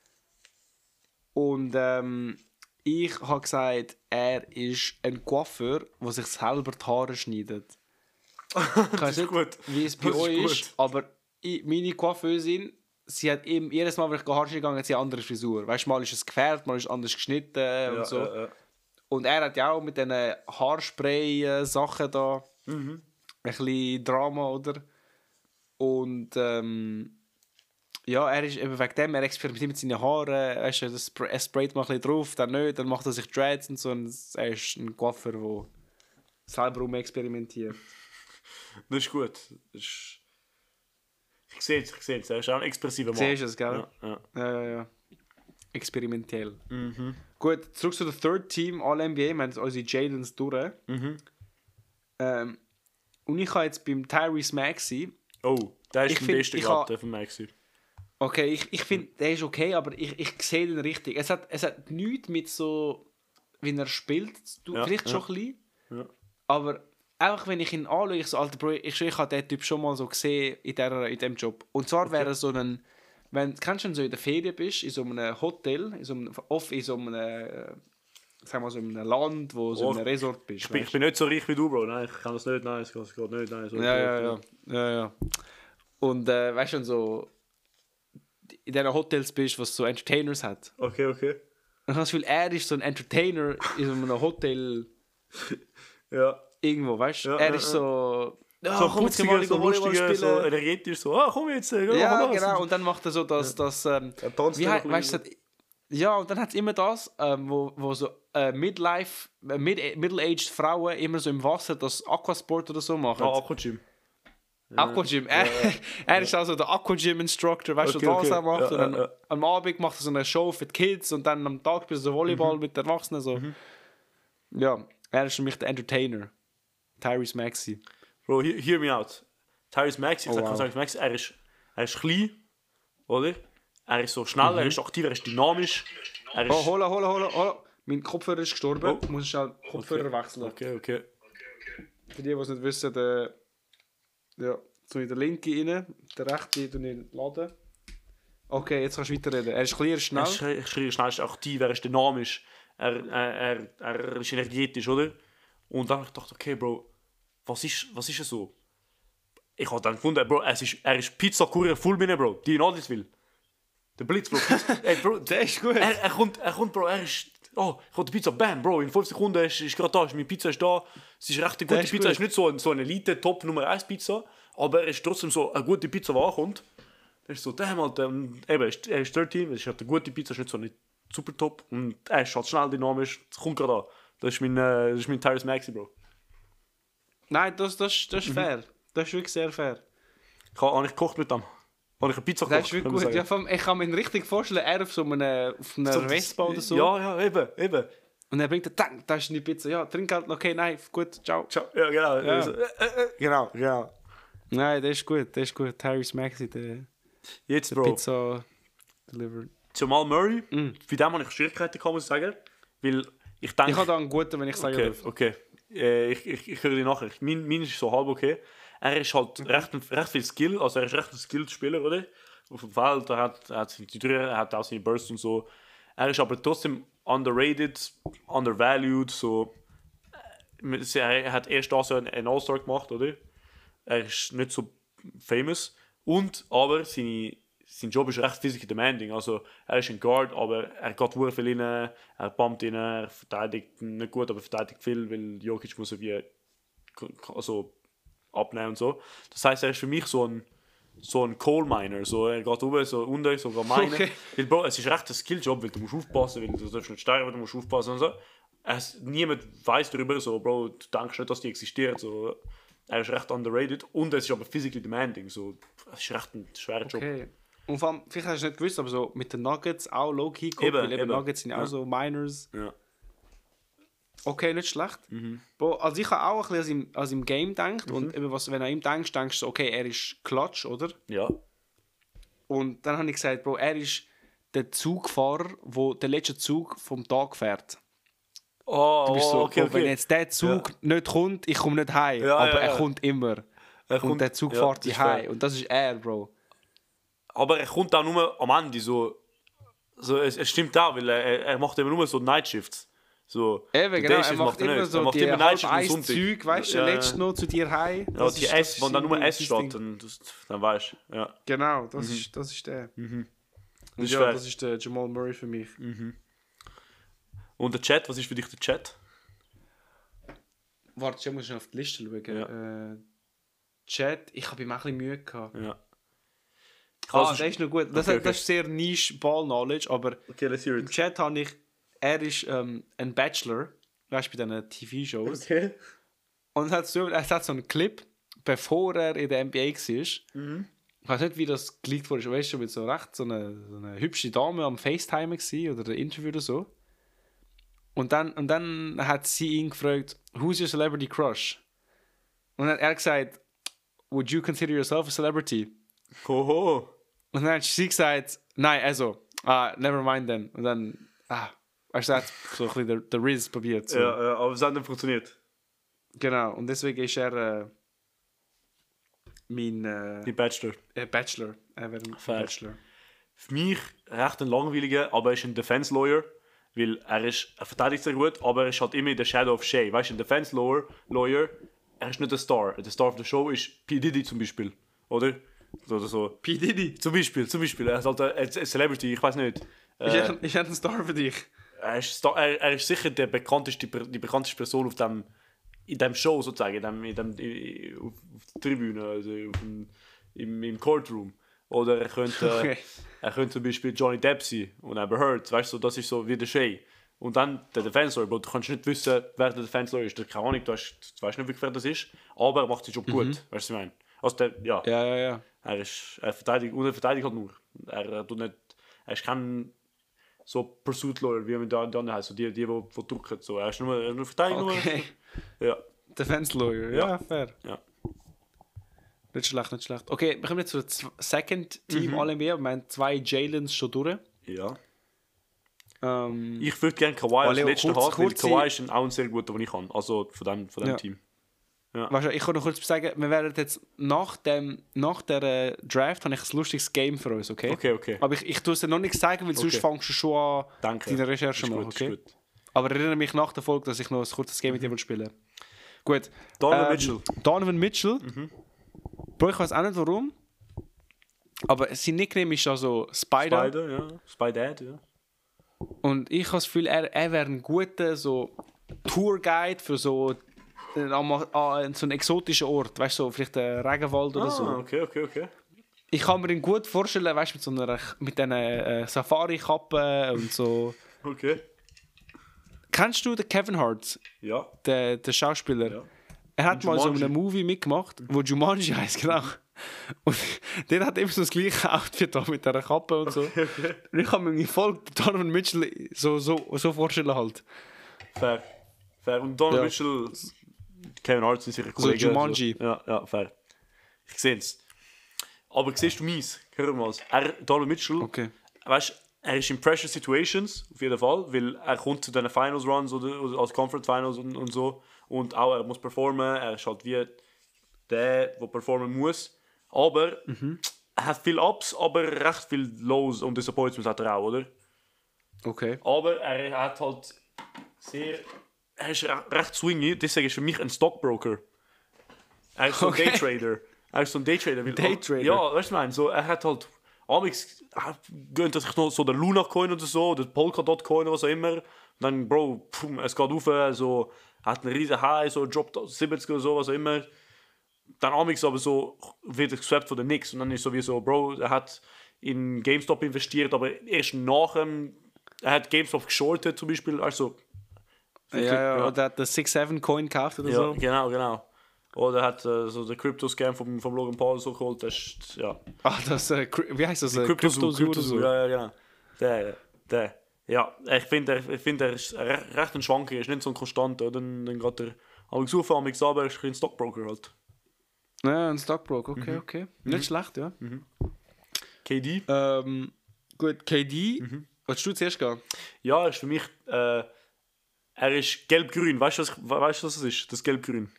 und ähm, ich habe gesagt, er ist ein Coiffeur, der sich selber die Haare schneidet. Ich Das weiß ist nicht, gut. wie es bei Das ist euch gut. ist, aber ich, meine Coiffeusin, sie hat eben, jedes Mal, wenn ich Haare schneiden gegangen, hat sie eine andere Frisur. Weißt du, mal ist es gefärbt, mal ist es anders geschnitten Ja, und so. äh, äh. Und er hat ja auch mit diesen Haarspray-Sachen da Mhm. ein bisschen Drama, oder? Und ähm, ja, er ist eben wegen dem, er experimentiert mit seinen Haaren, weißt du, das, er sprayt mal ein bisschen drauf, dann nicht, dann macht er sich Dreads und so. Und er ist ein Coiffeur, der selber rum experimentiert. Das ist gut. Das ist... Ich sehe es, ich sehe es. Er ist auch ein expressiver Mann. Siehst du es, gell? Ja, ja. Ja, ja, ja. Experimentell. Mhm. Gut, zurück zu der Third Team, All-N B A, wir haben jetzt unsere Jadens durch. Mhm. Ähm, und ich habe jetzt beim Tyrese Maxey, Oh, der ist Ich der find, beste ich gerade, ha- der von Maxi. okay, ich, ich finde, der ist okay, aber ich, ich sehe den richtig. Es hat, es hat nichts mit so, wie er spielt, zu tun. Ja, Vielleicht ja. schon ein bisschen, Ja. aber einfach wenn ich ihn anschaue, ich so, Alter Bro, ich, ich habe den Typ schon mal so gesehen in, der, in dem Job. Und zwar wäre er so ein, wenn kennst du, wenn du so in der Ferien bist, in so einem Hotel, in so einem, oft in so einem, äh, sagen wir so in einem Land, wo so Oh, in einem Resort bist. Ich bin, ich bin nicht so reich wie du, Bro. Nein, ich kann das nicht. Nein, es geht, es geht nicht. Nein, so ja, ja, ja, ja, ja. Und äh, weißt du, wenn so in diesen Hotels bist, was so Entertainers hat. Okay, okay. Und ich habe das Gefühl, er ist so ein Entertainer in so einem Hotel. Ja. Irgendwo, weißt du? Ja, er ja, ist ja. so. Ja, so putziger, so lustiger, so energetisch, so, ah, komm jetzt. Ja, ja genau. Und dann macht er so das. Ja. das ähm, ja, wie heißt, weißt du, ja, und dann hat es immer das, ähm, wo, wo so äh, Midlife, äh, Mid Middle-aged Frauen immer so im Wasser das Aquasport oder so machen. Ah, Aquagym. Ja. Aquagym. Er, ja, ja. er ist also der Aquagym-Instructor, weißt du, okay, was er okay. macht. Ja, und dann ja, ja. am Abend macht er so eine Show für die Kids und dann am Tag spielt er so Volleyball mhm. mit den Erwachsenen. So. Mhm. Ja, er ist für mich der Entertainer. Tyrese Maxey. Bro, hear, hear me out. Tyrese Maxey, ich oh, sag wow. Tyrese Maxey, er ist, er ist klein, oder? Er ist so schnell, mhm. er ist aktiv, er ist dynamisch. Er ist oh, hola, hola, hola, hola. Mein Kopfhörer ist gestorben. Oh. Ich muss schnell Kopfhörer okay. wechseln. Okay, okay. Für die, die es nicht wissen, der, ja, so in der linke rein, der rechte tue ich laden. Okay, jetzt kannst du weiterreden. Er ist klein, schnell. Er ist klein, schnell, er ist aktiv, er ist dynamisch. Er, er, er, er ist energetisch, oder? Und dann habe ich gedacht, okay, Bro, was ist, was ist er so? Ich habe dann gefunden, Bro, es ist, er ist Pizza-Kurier full Mine, Bro, die in Adliswil. Der Blitz, Bro. Ey, Bro, der ist gut. Er, er, kommt, er kommt, Bro, er ist... Oh, ich habe die Pizza, bam, Bro, in fünf Sekunden ist, ist gerade da, meine Pizza ist da. Es ist recht eine gute Pizza, es ist nicht so, ein, so eine Elite-Top Nummer eins Pizza, aber er ist trotzdem so eine gute Pizza, die ankommt. Er ist so, damn, Alter, eben, er ist, er ist dreizehn, es ist halt eine gute Pizza, ist nicht so eine super top und er ist halt schnell dynamisch, es kommt gerade an. Das ist mein, äh, das ist mein Tyrese Maxey, Bro. Nein, das, das, das ist fair. Das ist wirklich sehr fair. Ich habe nicht gekocht mit dem. Habe ich eine Pizza gekocht? Das ist wirklich gut. Ja, vom, ich kann mir richtig vorstellen, er auf so einer, auf einer so, Vespa oder so. Ja, ja, eben, eben. Und er bringt den Tank, da ist eine Pizza. Ja, Trinkgeld, okay, nein, gut, ciao. Ciao. Ja, genau. Ja. Also, äh, äh, genau, genau. Nein, das ist gut, das ist gut. Tyrese Maxey, der, Jetzt, der Bro. Pizza delivered. Jamal Murray, mm. für den habe ich Schwierigkeiten, kann man sagen. Weil ich denke... Ich habe da einen guten, wenn ich sagen okay, darf. Okay, äh, ich, ich, ich höre dir nachher. Mein, mein ist so halb okay. Er ist halt mhm. recht, recht viel Skill, also er ist recht ein Skilled-Spieler, oder? Auf dem Feld, er hat, er hat seine Tür, er hat auch seine Bursts und so. Er ist aber trotzdem underrated, undervalued, so. Er hat erst da so einen All-Star gemacht, oder? Er ist nicht so famous. Und, aber seine, sein Job ist recht physical demanding. Also, er ist ein Guard, aber er geht sehr viel rein, er pumpt rein, er verteidigt nicht gut, aber verteidigt viel, weil Jokic muss er wie also, abnehmen und so. Das heisst, er ist für mich so ein so ein Coal Miner, so er geht oben, so unten, so minen. Okay. Weil, Bro, es ist recht ein Skilljob, weil du musst aufpassen, weil du darfst nicht sterben, du musst aufpassen und so. Es, niemand weiß darüber, so, Bro, du denkst nicht, dass die existiert, so. Er ist recht underrated und es ist aber physically demanding, so. Es ist recht ein schwerer Job. Okay. Und vor allem, vielleicht hast du es nicht gewusst, aber so mit den Nuggets auch low-key geguckt, weil eben Nuggets sind ja auch so Miners. Ja. Okay, nicht schlecht. Mhm. Bro, also ich habe auch ein bisschen als im Game gedacht. Mhm. Und eben, was, wenn du an ihm denkst, denkst du, okay, er ist Klatsch, oder? Ja. Und dann habe ich gesagt, Bro, er ist der Zugfahrer, der den letzten Zug vom Tag fährt. Oh, du bist so, okay, Bro, okay. Wenn jetzt der Zug ja. nicht kommt, ich komme nicht heim. Ja, aber ja, ja. er kommt immer. Er kommt, und der Zug ja, fährt dich heim. Und das ist er, Bro. Aber er kommt auch nur am Ende so. so es, es stimmt auch, weil er, er macht immer nur so Nightshifts. So, eben, genau, er macht immer so macht die immer halb-Eis-Zeug, weißt du, ja, letzt noch zu dir heim. Ja, die S, wenn da nur S steht, dann, dann weißt du, ja. Genau, das, mhm. ist, das ist der. Mhm. Das ist ja, fair. Das ist der Jamal Murray für mich. Mhm. Und der Chat, was ist für dich der Chat? Warte, ich muss schon auf die Liste schauen. Ja. Äh, Chat, ich habe ihm auch ein bisschen Mühe gehabt. Ja. Ah, der ist noch gut. Das, okay, okay. das ist sehr niche Ball-Knowledge, aber okay, let's hear it. Im Chat habe ich, er ist ähm, ein Bachelor, weißt du, bei diesen T V-Shows. Okay. Und er hat, so, er hat so einen Clip, bevor er in der N B A war. Mhm. Ich weiß nicht, wie das geleakt wurde. Weißt du, mit so recht so eine, so eine hübsche Dame am FaceTime war oder ein Interview oder so. Und dann, und dann hat sie ihn gefragt, who's your celebrity crush? Und dann hat er gesagt, would you consider yourself a celebrity? Hoho. Und dann hat sie gesagt, nein, also, ah, never mind then. Und dann, ah, weißt du, er hat so ein bisschen der, der Riz probiert. So. Ja, ja, aber es hat nicht funktioniert. Genau, und deswegen ist er äh, mein... Äh, Die Bachelor. Äh, Bachelor. Er wäre ein Fair. Bachelor. für mich recht ein langweiliger, aber er ist ein Defense Lawyer, weil er ist, er verteidigt sehr gut, aber er ist halt immer in der Shadow of Shay. Weißt du, ein Defense Lawyer, Lawyer, er ist nicht der Star. Der Star of the Show ist P. Diddy zum Beispiel, oder? Oder so. P. Diddy? Zum Beispiel, zum Beispiel. Er ist halt ein Celebrity, ich weiß nicht. Äh, ist, er, ist er ein Star für dich? Er ist, Star, er, er ist sicher der bekannteste, die bekannteste Person auf dem, in dem Show sozusagen, in dem, in dem, in, auf, auf der Tribüne, also auf dem, im, im Courtroom. Oder er könnte, okay. er könnte zum Beispiel Johnny Depp sein und Amber Heard, weißt du, das ist so wie der Shay. Und dann der Defense Lawyer, du kannst nicht wissen, wer der Defense Lawyer ist. Keine Ahnung, du, hast, du weißt nicht wirklich, wer das ist, aber er macht seinen Job mhm. gut, weißt du, was ich meine? Also der, ja. Ja, ja, ja. Er ist, er verteidigt, und er verteidigt halt nur. Er, er, tut nicht, er ist kein so Pursuit Lawyer, wie man da dann heißt, so die, die, die, die drücken. So. Er ist nur, er nur verteidigt. Okay. Nur. Ja. Defense Lawyer, ja, ja fair. Ja. Nicht schlecht, nicht schlecht. Okay, wir kommen jetzt zum Second Team mhm. alle mehr. Wir haben zwei Jalens schon durch. Ja. Ähm, ich würde gerne Kawhi als letzten haben, weil Kawhi ist auch ein sehr guter, den ich kann. Also von dem, von dem ja. Team. Ja. Weißt du, ich kann noch kurz sagen, wir werden jetzt nach dem nach der Draft habe ich ein lustiges Game für uns, okay? Okay, okay. Aber ich, ich tue es dir noch nicht sagen, weil okay. sonst fängst du schon an Danke. deine Recherche machen, okay? Aber erinnere mich nach der Folge, dass ich noch ein kurzes Game mhm. mit dir spielen will. Gut. Donovan ähm, Mitchell. Donovan Mitchell. Mhm. Bro, ich weiß auch nicht warum. Aber sein Nickname ist also Spider. Spider, ja. Spider, ja. Und ich habe das Gefühl, er, er wäre ein guter so Tourguide für so, äh, so einen exotischen Ort. Weißt du, so, vielleicht ein Regenwald oder ah, so. okay, okay, okay. Ich kann mir ihn gut vorstellen, weißt du, mit so einer mit diesen äh, Safari-Kappe und so. Okay. Kennst du den Kevin Hart? Ja. Den, den Schauspieler? Ja. Er hat mal so einen Movie mitgemacht, wo Jumanji heisst, genau. Und der hat immer so das gleiche Outfit da mit dieser Kappe und so. Okay, okay. Und ich kann mir voll Donovan Mitchell so, so, so vorstellen halt. Fair. Fair. Und Donovan ja. Mitchell, Kevin Hart sind sicher Kollegen. So Jumanji. So. Ja, ja, fair. Ich sehe es. Aber siehst du mies? Hör mal. Er, Donovan Mitchell, okay. Weißt, er ist in Pressure Situations, auf jeden Fall, weil er kommt zu den Finals Runs oder, oder als Conference Finals und, und so. Und auch er muss performen, er ist halt wie der, der performen muss. Aber mhm. er hat viel Ups, aber recht viel Lows und Disappointments hat er auch, oder? Okay. Aber er hat halt sehr... Er ist recht swingy, deswegen ist für mich ein Stockbroker. Er ist so ein okay. Daytrader. Er ist so ein Daytrader. Weil, Daytrader? Ja, weißt du, was ich meine? So, er hat halt... Amix gönnt er sich noch so der Luna-Coin oder so, oder Polkadot-Coin oder was auch immer. Und dann, Bro, pum, es geht rauf, so... Er hat einen riesen High, so droppt siebzig oder so, was auch immer. Dann Amix aber so wird er geswappt von den Knicks. Und dann ist sowieso, Bro, er hat in GameStop investiert, aber erst nach dem... Er hat GameStop geschortet zum Beispiel, also... Ja, ja, ja. Oder hat den six seven Coin gekauft oder ja, so. Genau, genau. Oder hat äh, so den Crypto-Scam vom, vom Logan Paul so geholt, das ist, ja... Ach, das, äh, wie heißt das? Crypto-Zoo, Crypto-Zoo, ja, ja, genau. Der, der... Ja, ich finde, er, ich find, er ist recht ein Schwanker, er ist nicht so ein konstanter. Dann, dann geht er aber gesucht, aber ich sage, er ist ein Stockbroker halt. Ja, ein Stockbroker, okay, mhm. okay. Mhm. Nicht schlecht, ja. Mhm. K D? Ähm, gut, K D, mhm. willst du zuerst gehen? Ja, er ist für mich, äh, er ist gelb-grün. Weißt du, was, weißt, was das ist, das gelb-grün?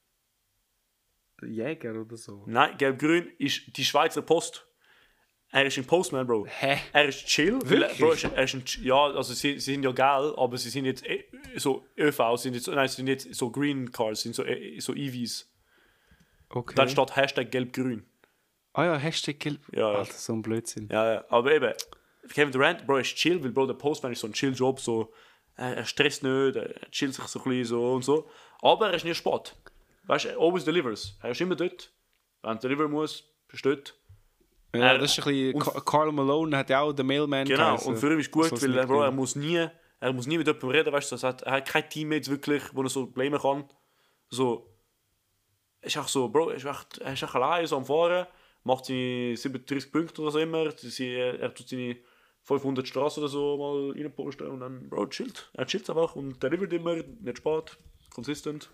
Jäger oder so? Nein, gelb-grün ist die Schweizer Post. Er ist ein Postman, Bro. Hä? Er ist chill. Wirklich? Bro, er ist ein, ja, also sie, sie sind ja geil, aber sie sind jetzt eh, so ÖV, sind jetzt, nein, sie sind jetzt so Green Cars, sind so, so E Vs. Okay. Dann steht Hashtag gelb-grün. Ah ja, Hashtag gelb. Ja, ja. Alter, so ein Blödsinn. Ja, ja. Aber eben, Kevin Durant, Bro, ist chill, weil Bro, der Postman ist so ein Chill-Job, so, äh, er stresst nicht, er chillt sich so ein bisschen so und so. Aber er ist nicht spät. Weißt du, always delivers. Er ist immer dort. Wenn er deliveren muss, bist du dort. Ja, er, das ist ein bisschen... Karl Malone hat ja auch den Mailman Genau, geheißen. Und für ihn ist gut, das weil er, Bro, er muss nie... Er muss nie mit jemandem reden, weißt du, er hat, er hat keine Teammates wirklich, wo er so blamen kann. So... Er ist auch so, Bro, er ist echt, er ist echt allein so am Fahren, macht seine siebenunddreißig Punkte oder so immer, er, er tut seine fünfhundert Straßen oder so mal reinposten und dann, Bro, chillt. Er chillt einfach und delivert immer, nicht spät, consistent.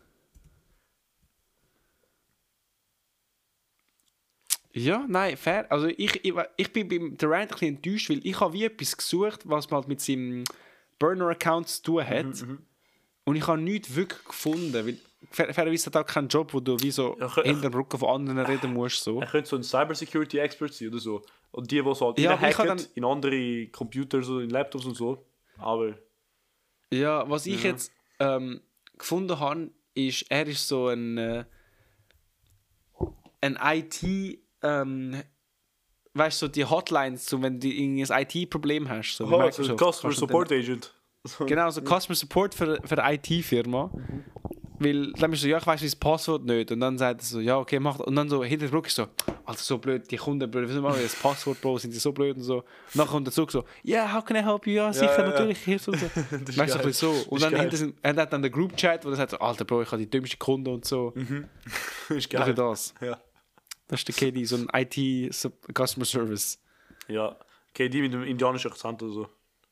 Ja, nein, fair. Also ich, ich, ich bin beim Durant ein bisschen enttäuscht, weil ich habe wie etwas gesucht, was man halt mit seinem Burner-Account zu tun hat. Mhm, und ich habe nichts wirklich gefunden, weil fairerweise hat er auch keinen Job, wo du wie so ja, hinter dem Rücken von anderen reden musst. So. Er könnte so ein Cybersecurity-Expert sein oder so. Und die, die so halt ja, hacken dann... in andere Computer, so in Laptops und so. Aber... Ja, was ich ja. jetzt ähm, gefunden habe, ist, er ist so ein... Äh, ein I T... Ähm, weißt du, so die Hotlines, so, wenn du irgendein I T-Problem hast. So, oh, so Customer Support dann, Agent. Genau, so Customer Support für, für eine I T-Firma. Mhm. Weil dann bist du so, ja, ich weiss, wie das Passwort nicht. Und dann sagt er so, ja, okay, mach das. Und dann so hinter der Brücke so, Alter, so blöd, die Kunden blöd, wissen wir das Passwort, Bro, sind die so blöd und so. Und dann kommt der Zug so, ja, yeah, how can I help you? Ja, sicher, ja, ja. natürlich, hilfst und so. Weißt du, so. Und dann hinter sind, er hat dann den Group-Chat, wo er sagt so, Alter, Bro, ich habe die dümmsten Kunden und so. Mhm. Das ist geil. Das. Ja. Das ist der K D, so ein I T-Customer Service. Ja, K D mit dem indianischen Akzent oder so.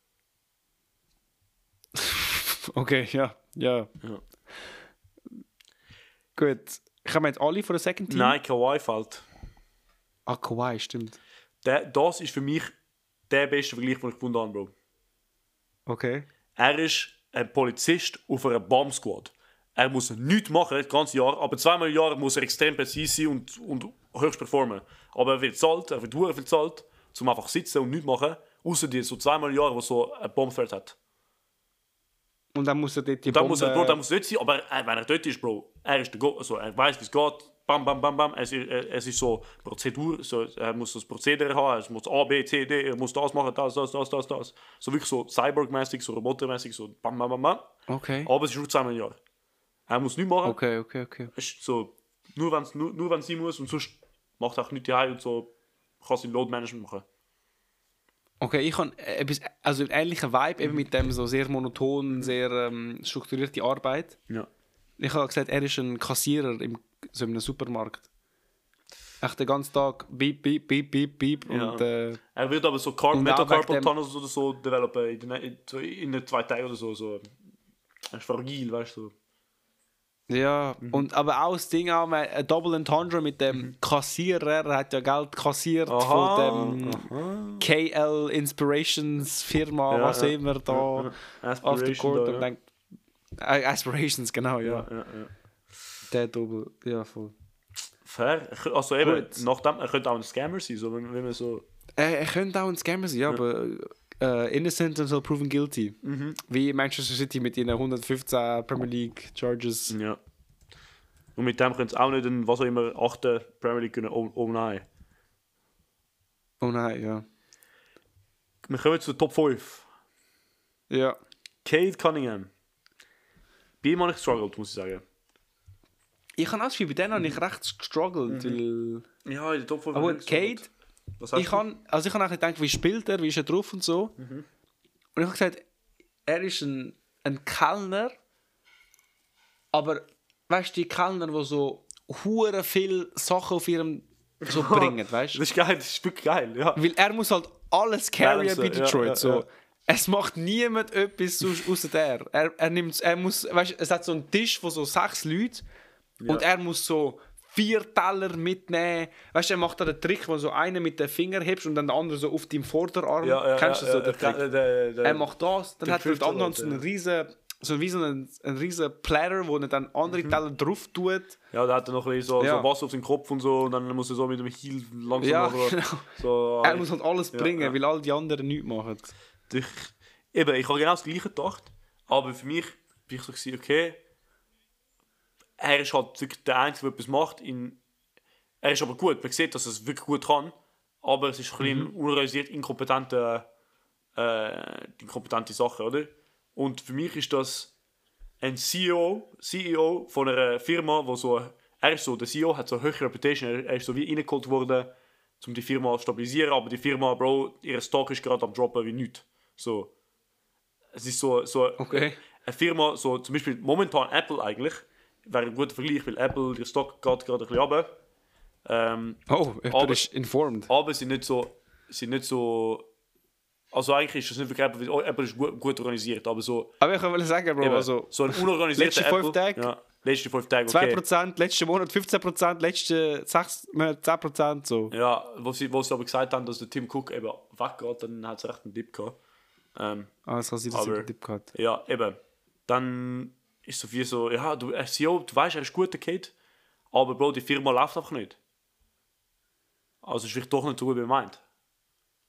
Okay, ja, ja. ja. Gut. Haben wir jetzt alle von der Second Team? Nein, Kawhi fällt. Ah, Kawhi, stimmt. Der, das ist für mich der beste Vergleich, den ich gefunden habe, Bro. Okay. Er ist ein Polizist auf einer Bomb Squad. Er muss nichts machen, das ganze Jahr, aber zweimal im Jahr muss er extrem präzise sein und, und höchst performen. Aber er wird zahlt, er wird sehr viel zahlt, um einfach sitzen und nichts machen, außer die so zweimal im Jahr, wo so ein Bomb-Threat hat. Und dann muss er dort die und dann Bombe... Muss er, Bro, dann muss er dort sein, aber er, wenn er dort ist, Bro, er ist der Go, also er weiß, wie es geht, bam, bam, bam, bam, es, er, es ist so Prozedur, so, er muss das Prozedere haben, er muss A, B, C, D, er muss das machen, das, das, das, das, das. So wirklich so Cyborg-mäßig, so Roboter-mäßig, so bam, bam, bam, bam. Okay. Aber es ist nur zweimal im Jahr. Er muss nichts machen. Okay, okay, okay. Ist so, nur wenn es nur, nur wenn's sein muss und sonst macht er auch nichts daheim und so, kann sein Load-Management machen. Okay, ich habe etwas, also einen ähnlichen Vibe, eben mit dem so sehr monoton, sehr ähm, strukturierte Arbeit. Ja. Ich habe gesagt, er ist ein Kassierer im, so in einem Supermarkt. Echt den ganzen Tag beep, beep, beep, beep, beep. Ja. Und, äh, er wird aber so Car- Metacarpal Tunnels oder so developen in den, in, in den zwei Tagen oder so. so. Er ist fragil, weißt du. Ja, mhm. und aber auch das Ding, auch ein Double Entendre mit dem mhm. Kassierer, er hat ja Geld kassiert aha, von dem K L Inspirations Firma, ja, was ja, immer da ja, ja. auf dem Court da, ja. und denkt, äh, Aspirations, genau, ja. Ja, ja, ja. Der Double, ja, voll. Fair, also eben, nachdem, er könnte auch ein Scammer sein, so, wenn, wenn man so... Er, er könnte auch ein Scammer sein, ja, ja. aber... Uh, innocent until proven guilty. Mhm. Wie Manchester City mit ihren hundertfünfzehn Premier League Charges. Ja. Und mit dem können sie auch nicht den, was auch immer, achten Premier League können. Oh, oh nein. Oh nein, ja. Wir kommen zu Top fünf. Ja. Cade Cunningham. Bei ihm habe ich gestruggelt, muss ich sagen. Ich habe auch bei denen habe ich recht gestruggelt. Mhm. Weil... Ja, in der Top fünf. Aber Cade... Ich kann, also ich habe auch gedacht, wie spielt er, wie ist er drauf und so. Mhm. Und ich habe gesagt, er ist ein, ein Kellner, aber weißt du, die Kellner, die so hure viel Sachen auf ihrem so bringen, weißt du? Das ist geil, das ist wirklich geil, ja. Weil er muss halt alles carryen bei Detroit, ja, ja, so. Ja. Es macht niemand etwas außer der. Er, er nimmt, er muss, weißt du, es hat so einen Tisch von so sechs Leuten ja. und er muss so vier Teller mitnehmen. Weißt du, er macht da den Trick, wo so einer mit den Fingern hebst und dann der andere so auf deinem Vorderarm. Ja, ja, kennst du ja, so ja, den Trick? Der, der, der, er macht das, dann hat er auf der anderen Hand so einen riesen, so wie so einen, einen riesen Platter, wo er dann andere mhm. Teller drauf tut. Ja, da hat er noch ein bisschen so, ja. so Wasser auf seinen Kopf und so und dann muss er so mit dem Heel langsam ja, noch, genau. so, er muss halt alles ja, bringen, ja. weil all die anderen nichts machen. Ich, eben, ich habe genau das Gleiche gedacht, aber für mich bin ich so gewesen, okay, er ist halt wirklich der Einzige, der etwas macht. In, er ist aber gut, man sieht, dass er es wirklich gut kann, aber es ist ein bisschen mhm. unorganisiert, inkompetente, äh, inkompetente Sache, oder? Und für mich ist das ein C E O, C E O von einer Firma, wo so, er ist so, der C E O hat so eine höhere Reputation, er, er ist so wie reingeholt worden, um die Firma zu stabilisieren, aber die Firma, Bro, ihr Stock ist gerade am droppen wie nichts. So. Es ist so, so okay. eine Firma, so zum Beispiel momentan Apple eigentlich, wäre ein guter Vergleich, weil Apple, der Stock geht gerade ein bisschen runter. Ähm, oh, aber ist informed. Aber sie sind nicht so, sind nicht so, also eigentlich ist das nicht wirklich Apple, weil Apple ist gut, gut organisiert, aber so... Aber ich kann sagen, Bro, eben, also... So ein unorganisierter Apple... Letzte fünf Tage... Ja, letzte fünf Tage, okay. zwei Prozent, letzten Monat fünfzehn Prozent, letzte sechs Monate zehn Prozent, so. Ja, wo sie, wo sie aber gesagt haben, dass der Tim Cook eben weggeht, dann hat es recht einen Dip gehabt. Ähm, ah, das kann sein, dass er einen Dip gehabt. Ja, eben. Dann ist so wie so, ja, du, C E O, du weißt, er ist gut, der Kate, aber Bro, die Firma läuft einfach nicht. Also ist vielleicht doch nicht so gut, wie man meint.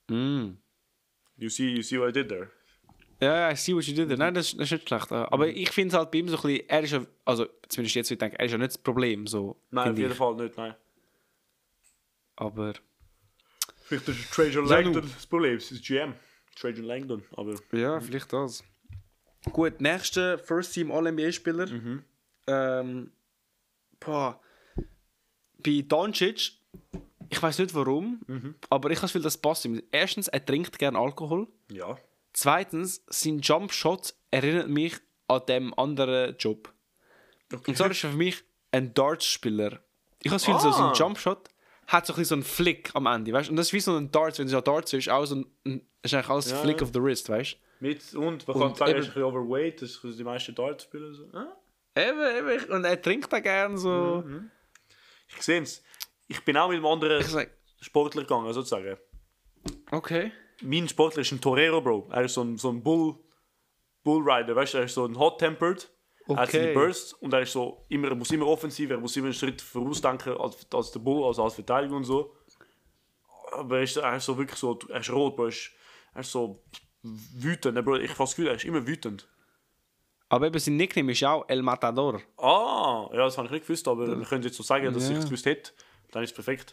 Mm. You see, you see what I did there? Ja, ja, I see what you did there. Nein, das, das ist nicht schlecht. Aber mhm. ich finde es halt bei ihm so ein bisschen, er ist ja, also zumindest jetzt, ich denke, er ist ja nicht das Problem. So, nein, auf jeden ich. Fall nicht, nein. Aber... Vielleicht ist Trajan Langdon das Problem, es ist G M. Trajan Langdon, aber... Ja, vielleicht das. Gut, nächster First-Team All-N B A-Spieler. Mhm. Ähm, boah. Bei Doncic, ich weiß nicht warum, mhm. aber ich habe das Gefühl, das passt ihm. Erstens, er trinkt gerne Alkohol. Ja. Zweitens, sein Jumpshot erinnert mich an dem anderen Job. Okay. Und zwar ist er für mich ein Darts-Spieler. Ich habe das Gefühl, ah. so sein Jumpshot hat so ein bisschen so einen Flick am Ende, weißt? Und das ist wie so ein Darts, wenn du so Darts ist, auch so ein, ein ist eigentlich alles ja, Flick ja. of the wrist, weißt? Mit und man kann sagen, er ist ein bisschen overweight, das sind die meisten Darts-Spieler so. Ah? Eben, eben, und er trinkt da gerne so. Mhm. Ich sehe es. Ich bin auch mit einem anderen sag... Sportler gegangen, sozusagen. Okay. Mein Sportler ist ein Torero, Bro. Er ist so ein, so ein Bull, Bullrider, weißt du? Er ist so ein Hot-Tempered. Okay. Er hat seine Bursts und er ist so immer, muss immer offensiv, er muss immer einen Schritt vorausdenken als, als der Bull, also als Verteidiger und so. Aber er ist, er ist so wirklich so, er ist rot, Bro. Er ist, er ist so wütend, Bro. Ich habe das Gefühl, er ist immer wütend. Aber eben sein Nickname ist auch El Matador. Ah, ja, das habe ich nicht gewusst, aber wir können jetzt so sagen, dass ja. ich es gewusst hätte. Dann ist es perfekt.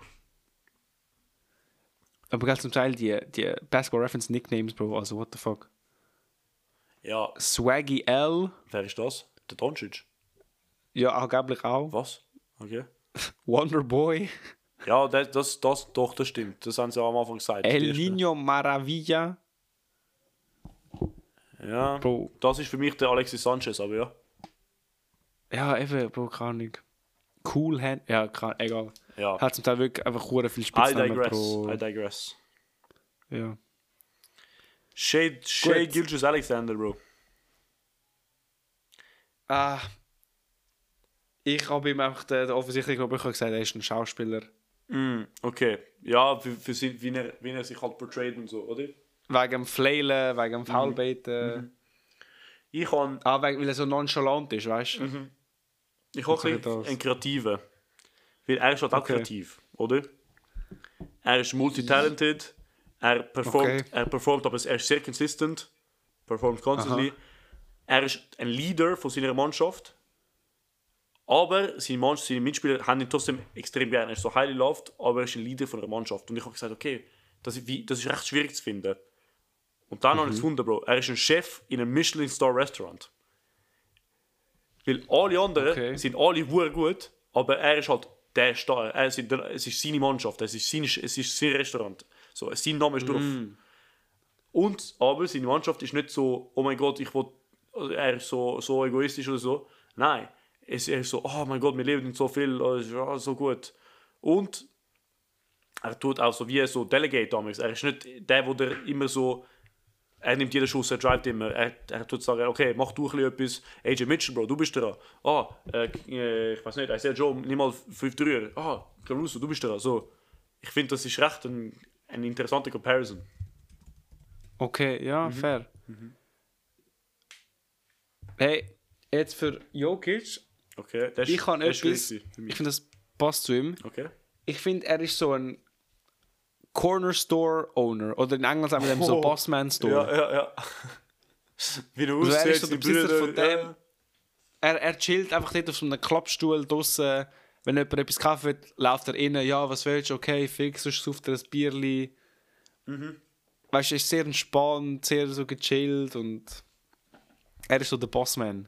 Aber ganz zum Teil die, die Basketball-Reference-Nicknames, Bro, also what the fuck. Ja. Swaggy L. Wer ist das? Der Doncic? Ja, angeblich auch. Was? Okay. Wonderboy. Ja, das, das, das, doch, das stimmt. Das haben sie am Anfang gesagt. El Niño Maravilla. Ja, Bro. Das ist für mich der Alexis Sanchez, aber ja. Ja, eben, Bro, keine Ahnung. Cool Hand, ja, kann, egal. Ja. Hat zum Teil wirklich einfach sehr viel Spitznamen. I digress, Bro. I digress. Ja. Shea, Shea Gilgeous-Alexander, Bro. Ah. Ich habe ihm einfach, den, den offensichtlich, glaube ich, gesagt, er ist ein Schauspieler. Mm, okay. Ja, für, für sie, wie, er, wie er sich halt portrayt und so, oder? Wegen dem Flailen, wegen dem Foulbaiten. Mhm. Ich kann... Ah, weil er so nonchalant ist, weißt du? Mhm. Ich habe ein einen Kreativen. Weil er ist halt auch okay. kreativ, oder? Er ist multitalented. Er performt, okay. er performt, aber er ist sehr consistent. Performt constantly. Aha. Er ist ein Leader von seiner Mannschaft. Aber seine, Mannschaft, seine Mitspieler haben ihn trotzdem extrem gerne. Er ist so highly loved, aber er ist ein Leader von der Mannschaft. Und ich habe gesagt, okay, das ist, wie, das ist recht schwierig zu finden. Und dann mhm. habe ich es gefunden, Bro. Er ist ein Chef in einem Michelin-Star-Restaurant. Weil alle anderen okay. sind alle sehr gut, aber er ist halt der Star. Er ist, es ist seine Mannschaft, es ist sein, es ist sein Restaurant. So, sein Name ist drauf. Mm. Und, aber seine Mannschaft ist nicht so, oh mein Gott, ich will, er ist so, so egoistisch oder so. Nein, es, er ist so, oh mein Gott, wir leben nicht so viel, oh, so gut. Und er tut auch so wie so Delegate damals. Er ist nicht der, der immer so, er nimmt jeden Schuss, er drivet immer. Er, er tut sagen, okay, mach du ein etwas. A J Mitchell, Bro, du bist dran. Ah, äh, ich weiß nicht, Isaiah Joe, nimm mal fünf Dreier. Ah, Caruso, du bist dran. So, ich finde, das ist recht ein, ein interessanter Comparison. Okay, ja, mhm. fair. Mhm. Hey, jetzt für Jokic. Okay, das ich kann etwas. Ich finde, das passt zu ihm. Okay. Ich finde, er ist so ein Corner Store Owner. Oder in England sagen wir dem so Bossman Store. Ja, ja, ja. Wie du also er ist so der Besitzer Brüder, von dem. Ja. Er, er chillt einfach dort auf so einem Klappstuhl draussen. Wenn jemand etwas kaufen will, läuft er rein. Ja, was willst du? Okay, fix, sonst sauft er ein Bierli. Mhm. Weißt du, er ist sehr entspannt, sehr so gechillt und er ist so der Bossman.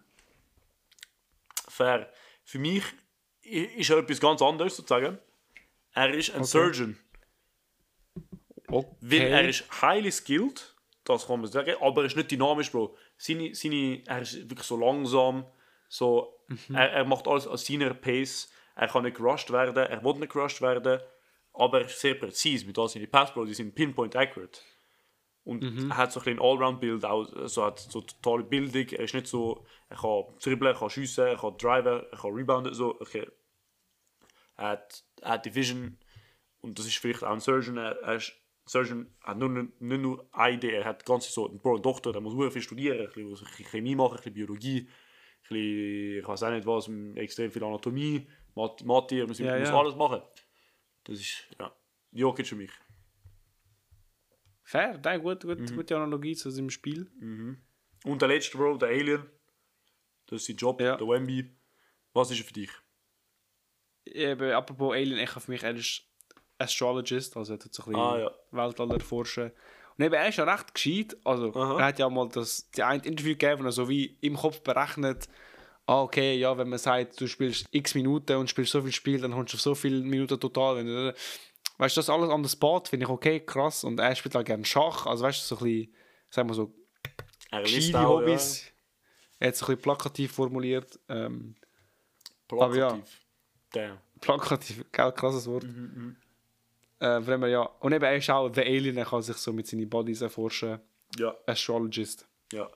Fair. Für mich ist er etwas ganz anderes sozusagen. Er ist ein okay. Surgeon. Okay. Weil er ist highly skilled, das kann man sagen, aber er ist nicht dynamisch, Bro. Seine, seine, er ist wirklich so langsam, so, mhm. er, er macht alles an seiner Pace, er kann nicht gerusht werden, er will nicht gerusht werden, aber er ist sehr präzise mit all seinen Pass, Bro, die sind pinpoint accurate. Und mhm. er hat so ein bisschen Allround-Bild, also hat so totale Bildung, er ist nicht so, er kann dribbeln, er kann schiessen, er kann driven, er kann rebounden, so, okay. Er hat, er hat die Vision, und das ist vielleicht auch ein Surgeon, er, er ist Surgeon hat nur, nicht nur eine Idee, er hat ganze so einen Bro und Tochter, der muss sehr viel studieren, ein bisschen Chemie machen, ein bisschen Biologie, ein bisschen, ich weiß auch nicht was, extrem viel Anatomie, Mathe, er muss, ja, muss ja. alles machen. Das ist, ja, Jokic für mich. Fair, nein, gut, gut, mhm. gute Analogie zu seinem Spiel. Mhm. Und der letzte, Bro, der Alien. Das ist sein Job, ja. Der Wemby. Was ist er für dich? Eben, apropos Alien, ich habe für mich, er ist Astrologist, also er tut so ein bisschen ah, ja. Weltall erforschen. Und eben, er ist ja recht gescheit. Also, Aha. er hat ja mal das, die ein Interview gegeben, wo er so wie im Kopf berechnet, ah, okay, ja, wenn man sagt, du spielst x Minuten und spielst so viel Spiel, dann kommst du auf so viele Minuten total. Wenn du, weißt du, das alles an der Spot finde ich okay, krass. Und er spielt auch gerne Schach. Also, weißt du, so ein bisschen, sagen wir so, gescheite Hobbys. Ja. Er hat es ein bisschen plakativ formuliert. Ähm, plakativ? Ja, Damn. Plakativ, gell, krasses Wort. Mhm, äh, wir, ja. Und eben, er ist auch der Alien, er kann sich so mit seinen Bodies erforschen. Ja. Astrologist. Ja.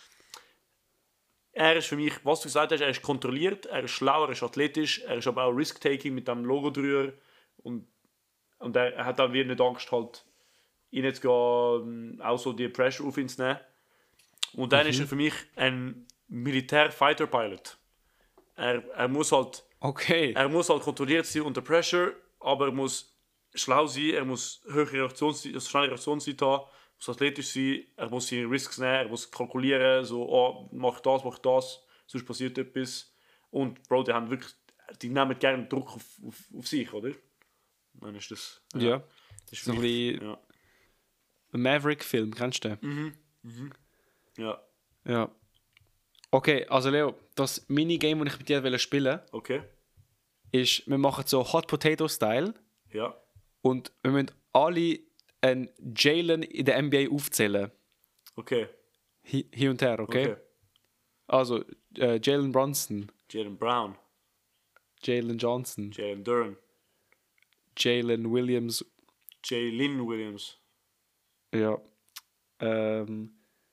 Er ist für mich, was du gesagt hast, er ist kontrolliert, er ist schlau, er ist athletisch, er ist aber auch Risk-Taking mit dem Logo drüber. Und, und er, er hat auch wieder nicht Angst, halt reinzugehen, auch so die Pressure auf ihn zu nehmen. Und dann mhm. ist er für mich ein Militär-Fighter-Pilot. Er, er muss halt okay. Er muss halt kontrolliert sein unter Pressure, aber er muss schlau sein, er muss höhere Reaktionszeit, also schnelle Reaktionszeit haben, muss athletisch sein, er muss seine Risks nehmen, er muss kalkulieren, so, oh, mach das, mach das, sonst passiert etwas. Und Bro, die haben wirklich, die nehmen gerne Druck auf, auf, auf sich, oder? Dann ist das... Ja, ja. Das ist so ein bisschen... Ja. Ein Maverick-Film, kennst du den? Mhm. Mhm. Ja. Ja. Okay, also Leo, das Minigame, das ich mit dir spielen wollte, okay. ist, wir machen so Hot Potato-Style. Ja. Und wir müssen alle einen Jalen in der N B A aufzählen. Okay. Hi, hier und her, okay? okay. Also, äh, Jalen Brunson. Jalen Brown. Jalen Johnson. Jalen Duran. Jalen Williams. Jalen Williams. Ja. Ähm...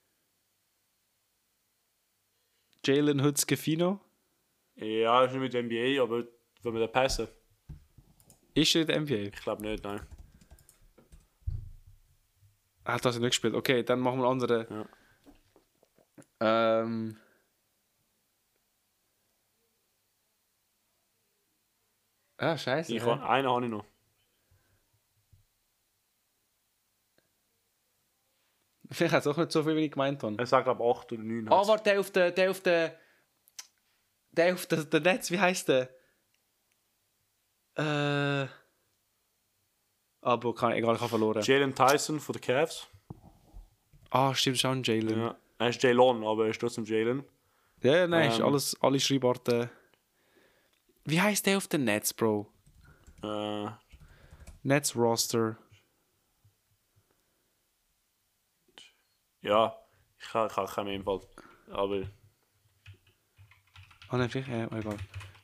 Jalen Hutz-Gefino? Ja, ist nicht mit der N B A, aber wenn wir da passen. Ist er in der N B A? Ich glaube nicht, nein. Er hat das nicht gespielt. Okay, dann machen wir einen anderen. Ja. Ähm. Ah, scheiße. Ich kann, einen habe ich noch. Vielleicht hat es auch nicht so viel, wie ich gemeint habe. Er sagt, glaube acht oder neun. Ah, oh, warte, der auf der. Der auf der. Der auf der, der Netz, wie heißt der? Äh. Aber kann, egal, ich habe verloren. Jalen Tyson von den Cavs. Ah, stimmt schon, Jalen. Ja. Er ist Jalen, aber er ist trotzdem Jalen. Ja, nein, ähm. ist alles, alle Schreibarten. Wie heißt der auf der Netz, Bro? Äh. Netz Roster. Ja, ich kann, ich kann keinen Fall. Aber. Oh nein, vielleicht, ja, egal.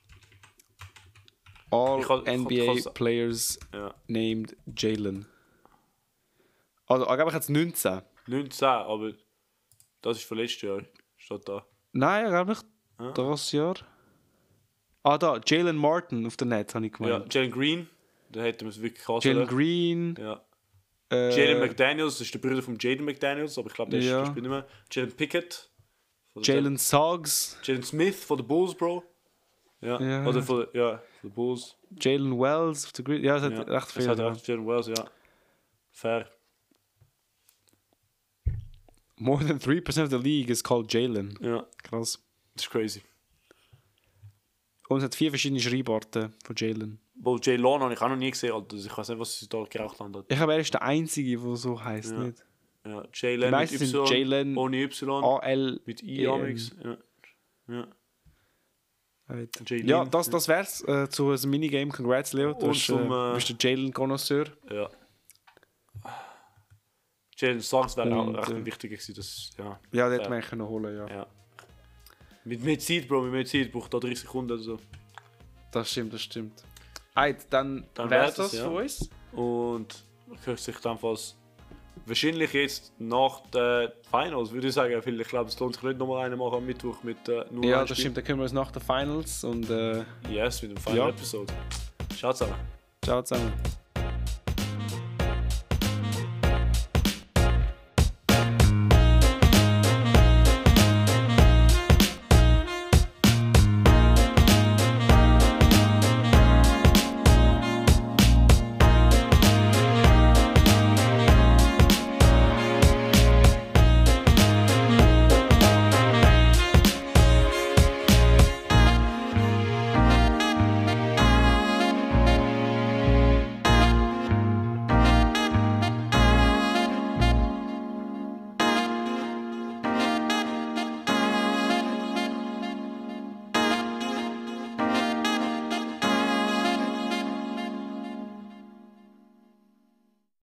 All kann, N B A kann, Players ja. named Jalen. Also, ich glaube, ich jetzt neunzehn. neunzehn, aber das ist von letztes Jahr. Steht da. Nein, ich glaube nicht. Ja. Das Jahr. Ah, da, Jalen Martin auf der Net, habe ich gemeint. Ja, Jalen Green, da hätten wir es wirklich krass. Jalen Green. Ja. Äh, Jaden McDaniels, das ist der Bruder von Jaden McDaniels, aber ich glaube, der, ja. der spielt nicht mehr. Jalen Pickett. Jalen Suggs. Jalen Smith von den Bulls, Bro. Ja, ja. Oder von ja, den Bulls. Jalen Wells auf der Grid. Ja, es hat ja. recht viel. Es hat recht Jalen Wells, ja. Fair. More than three percent of the league is called Jalen. Ja. Krass. Das ist crazy. Und es hat vier verschiedene Schreibarten von Jalen. Bo Jalen habe ich auch noch nie gesehen, Alter. Ich weiß nicht, was sie da geraucht haben. Ich glaube, er ist der Einzige, der so heisst, ja. nicht? Ja, Jalen mit Y, Jalen ohne Y, A L mit I Amix. Ja. Ja. Ja, das, das wär's äh, zu unserem Minigame. Congrats, Leo. Du bist, zum, äh, bist der Jalen-Connoisseur. Ja. Jalen Suggs wäre auch recht äh, wichtig gewesen. Das, ja, ja, den hätte man können holen, ja. ja. Mit mehr Zeit, Bro, mit mehr Zeit braucht da dreißig Sekunden oder so. Das stimmt, das stimmt. Eit, dann, dann wär's das ja. für uns. Und man hört sich dann fast wahrscheinlich jetzt nach den Finals, würde ich sagen, ich glaube, es lohnt sich nicht nochmal einen machen am Mittwoch mit äh, nur Ja, das stimmt, dann können wir uns nach den Finals und äh, yes, mit dem Final ja. Episode. Ciao zusammen. Ciao zusammen.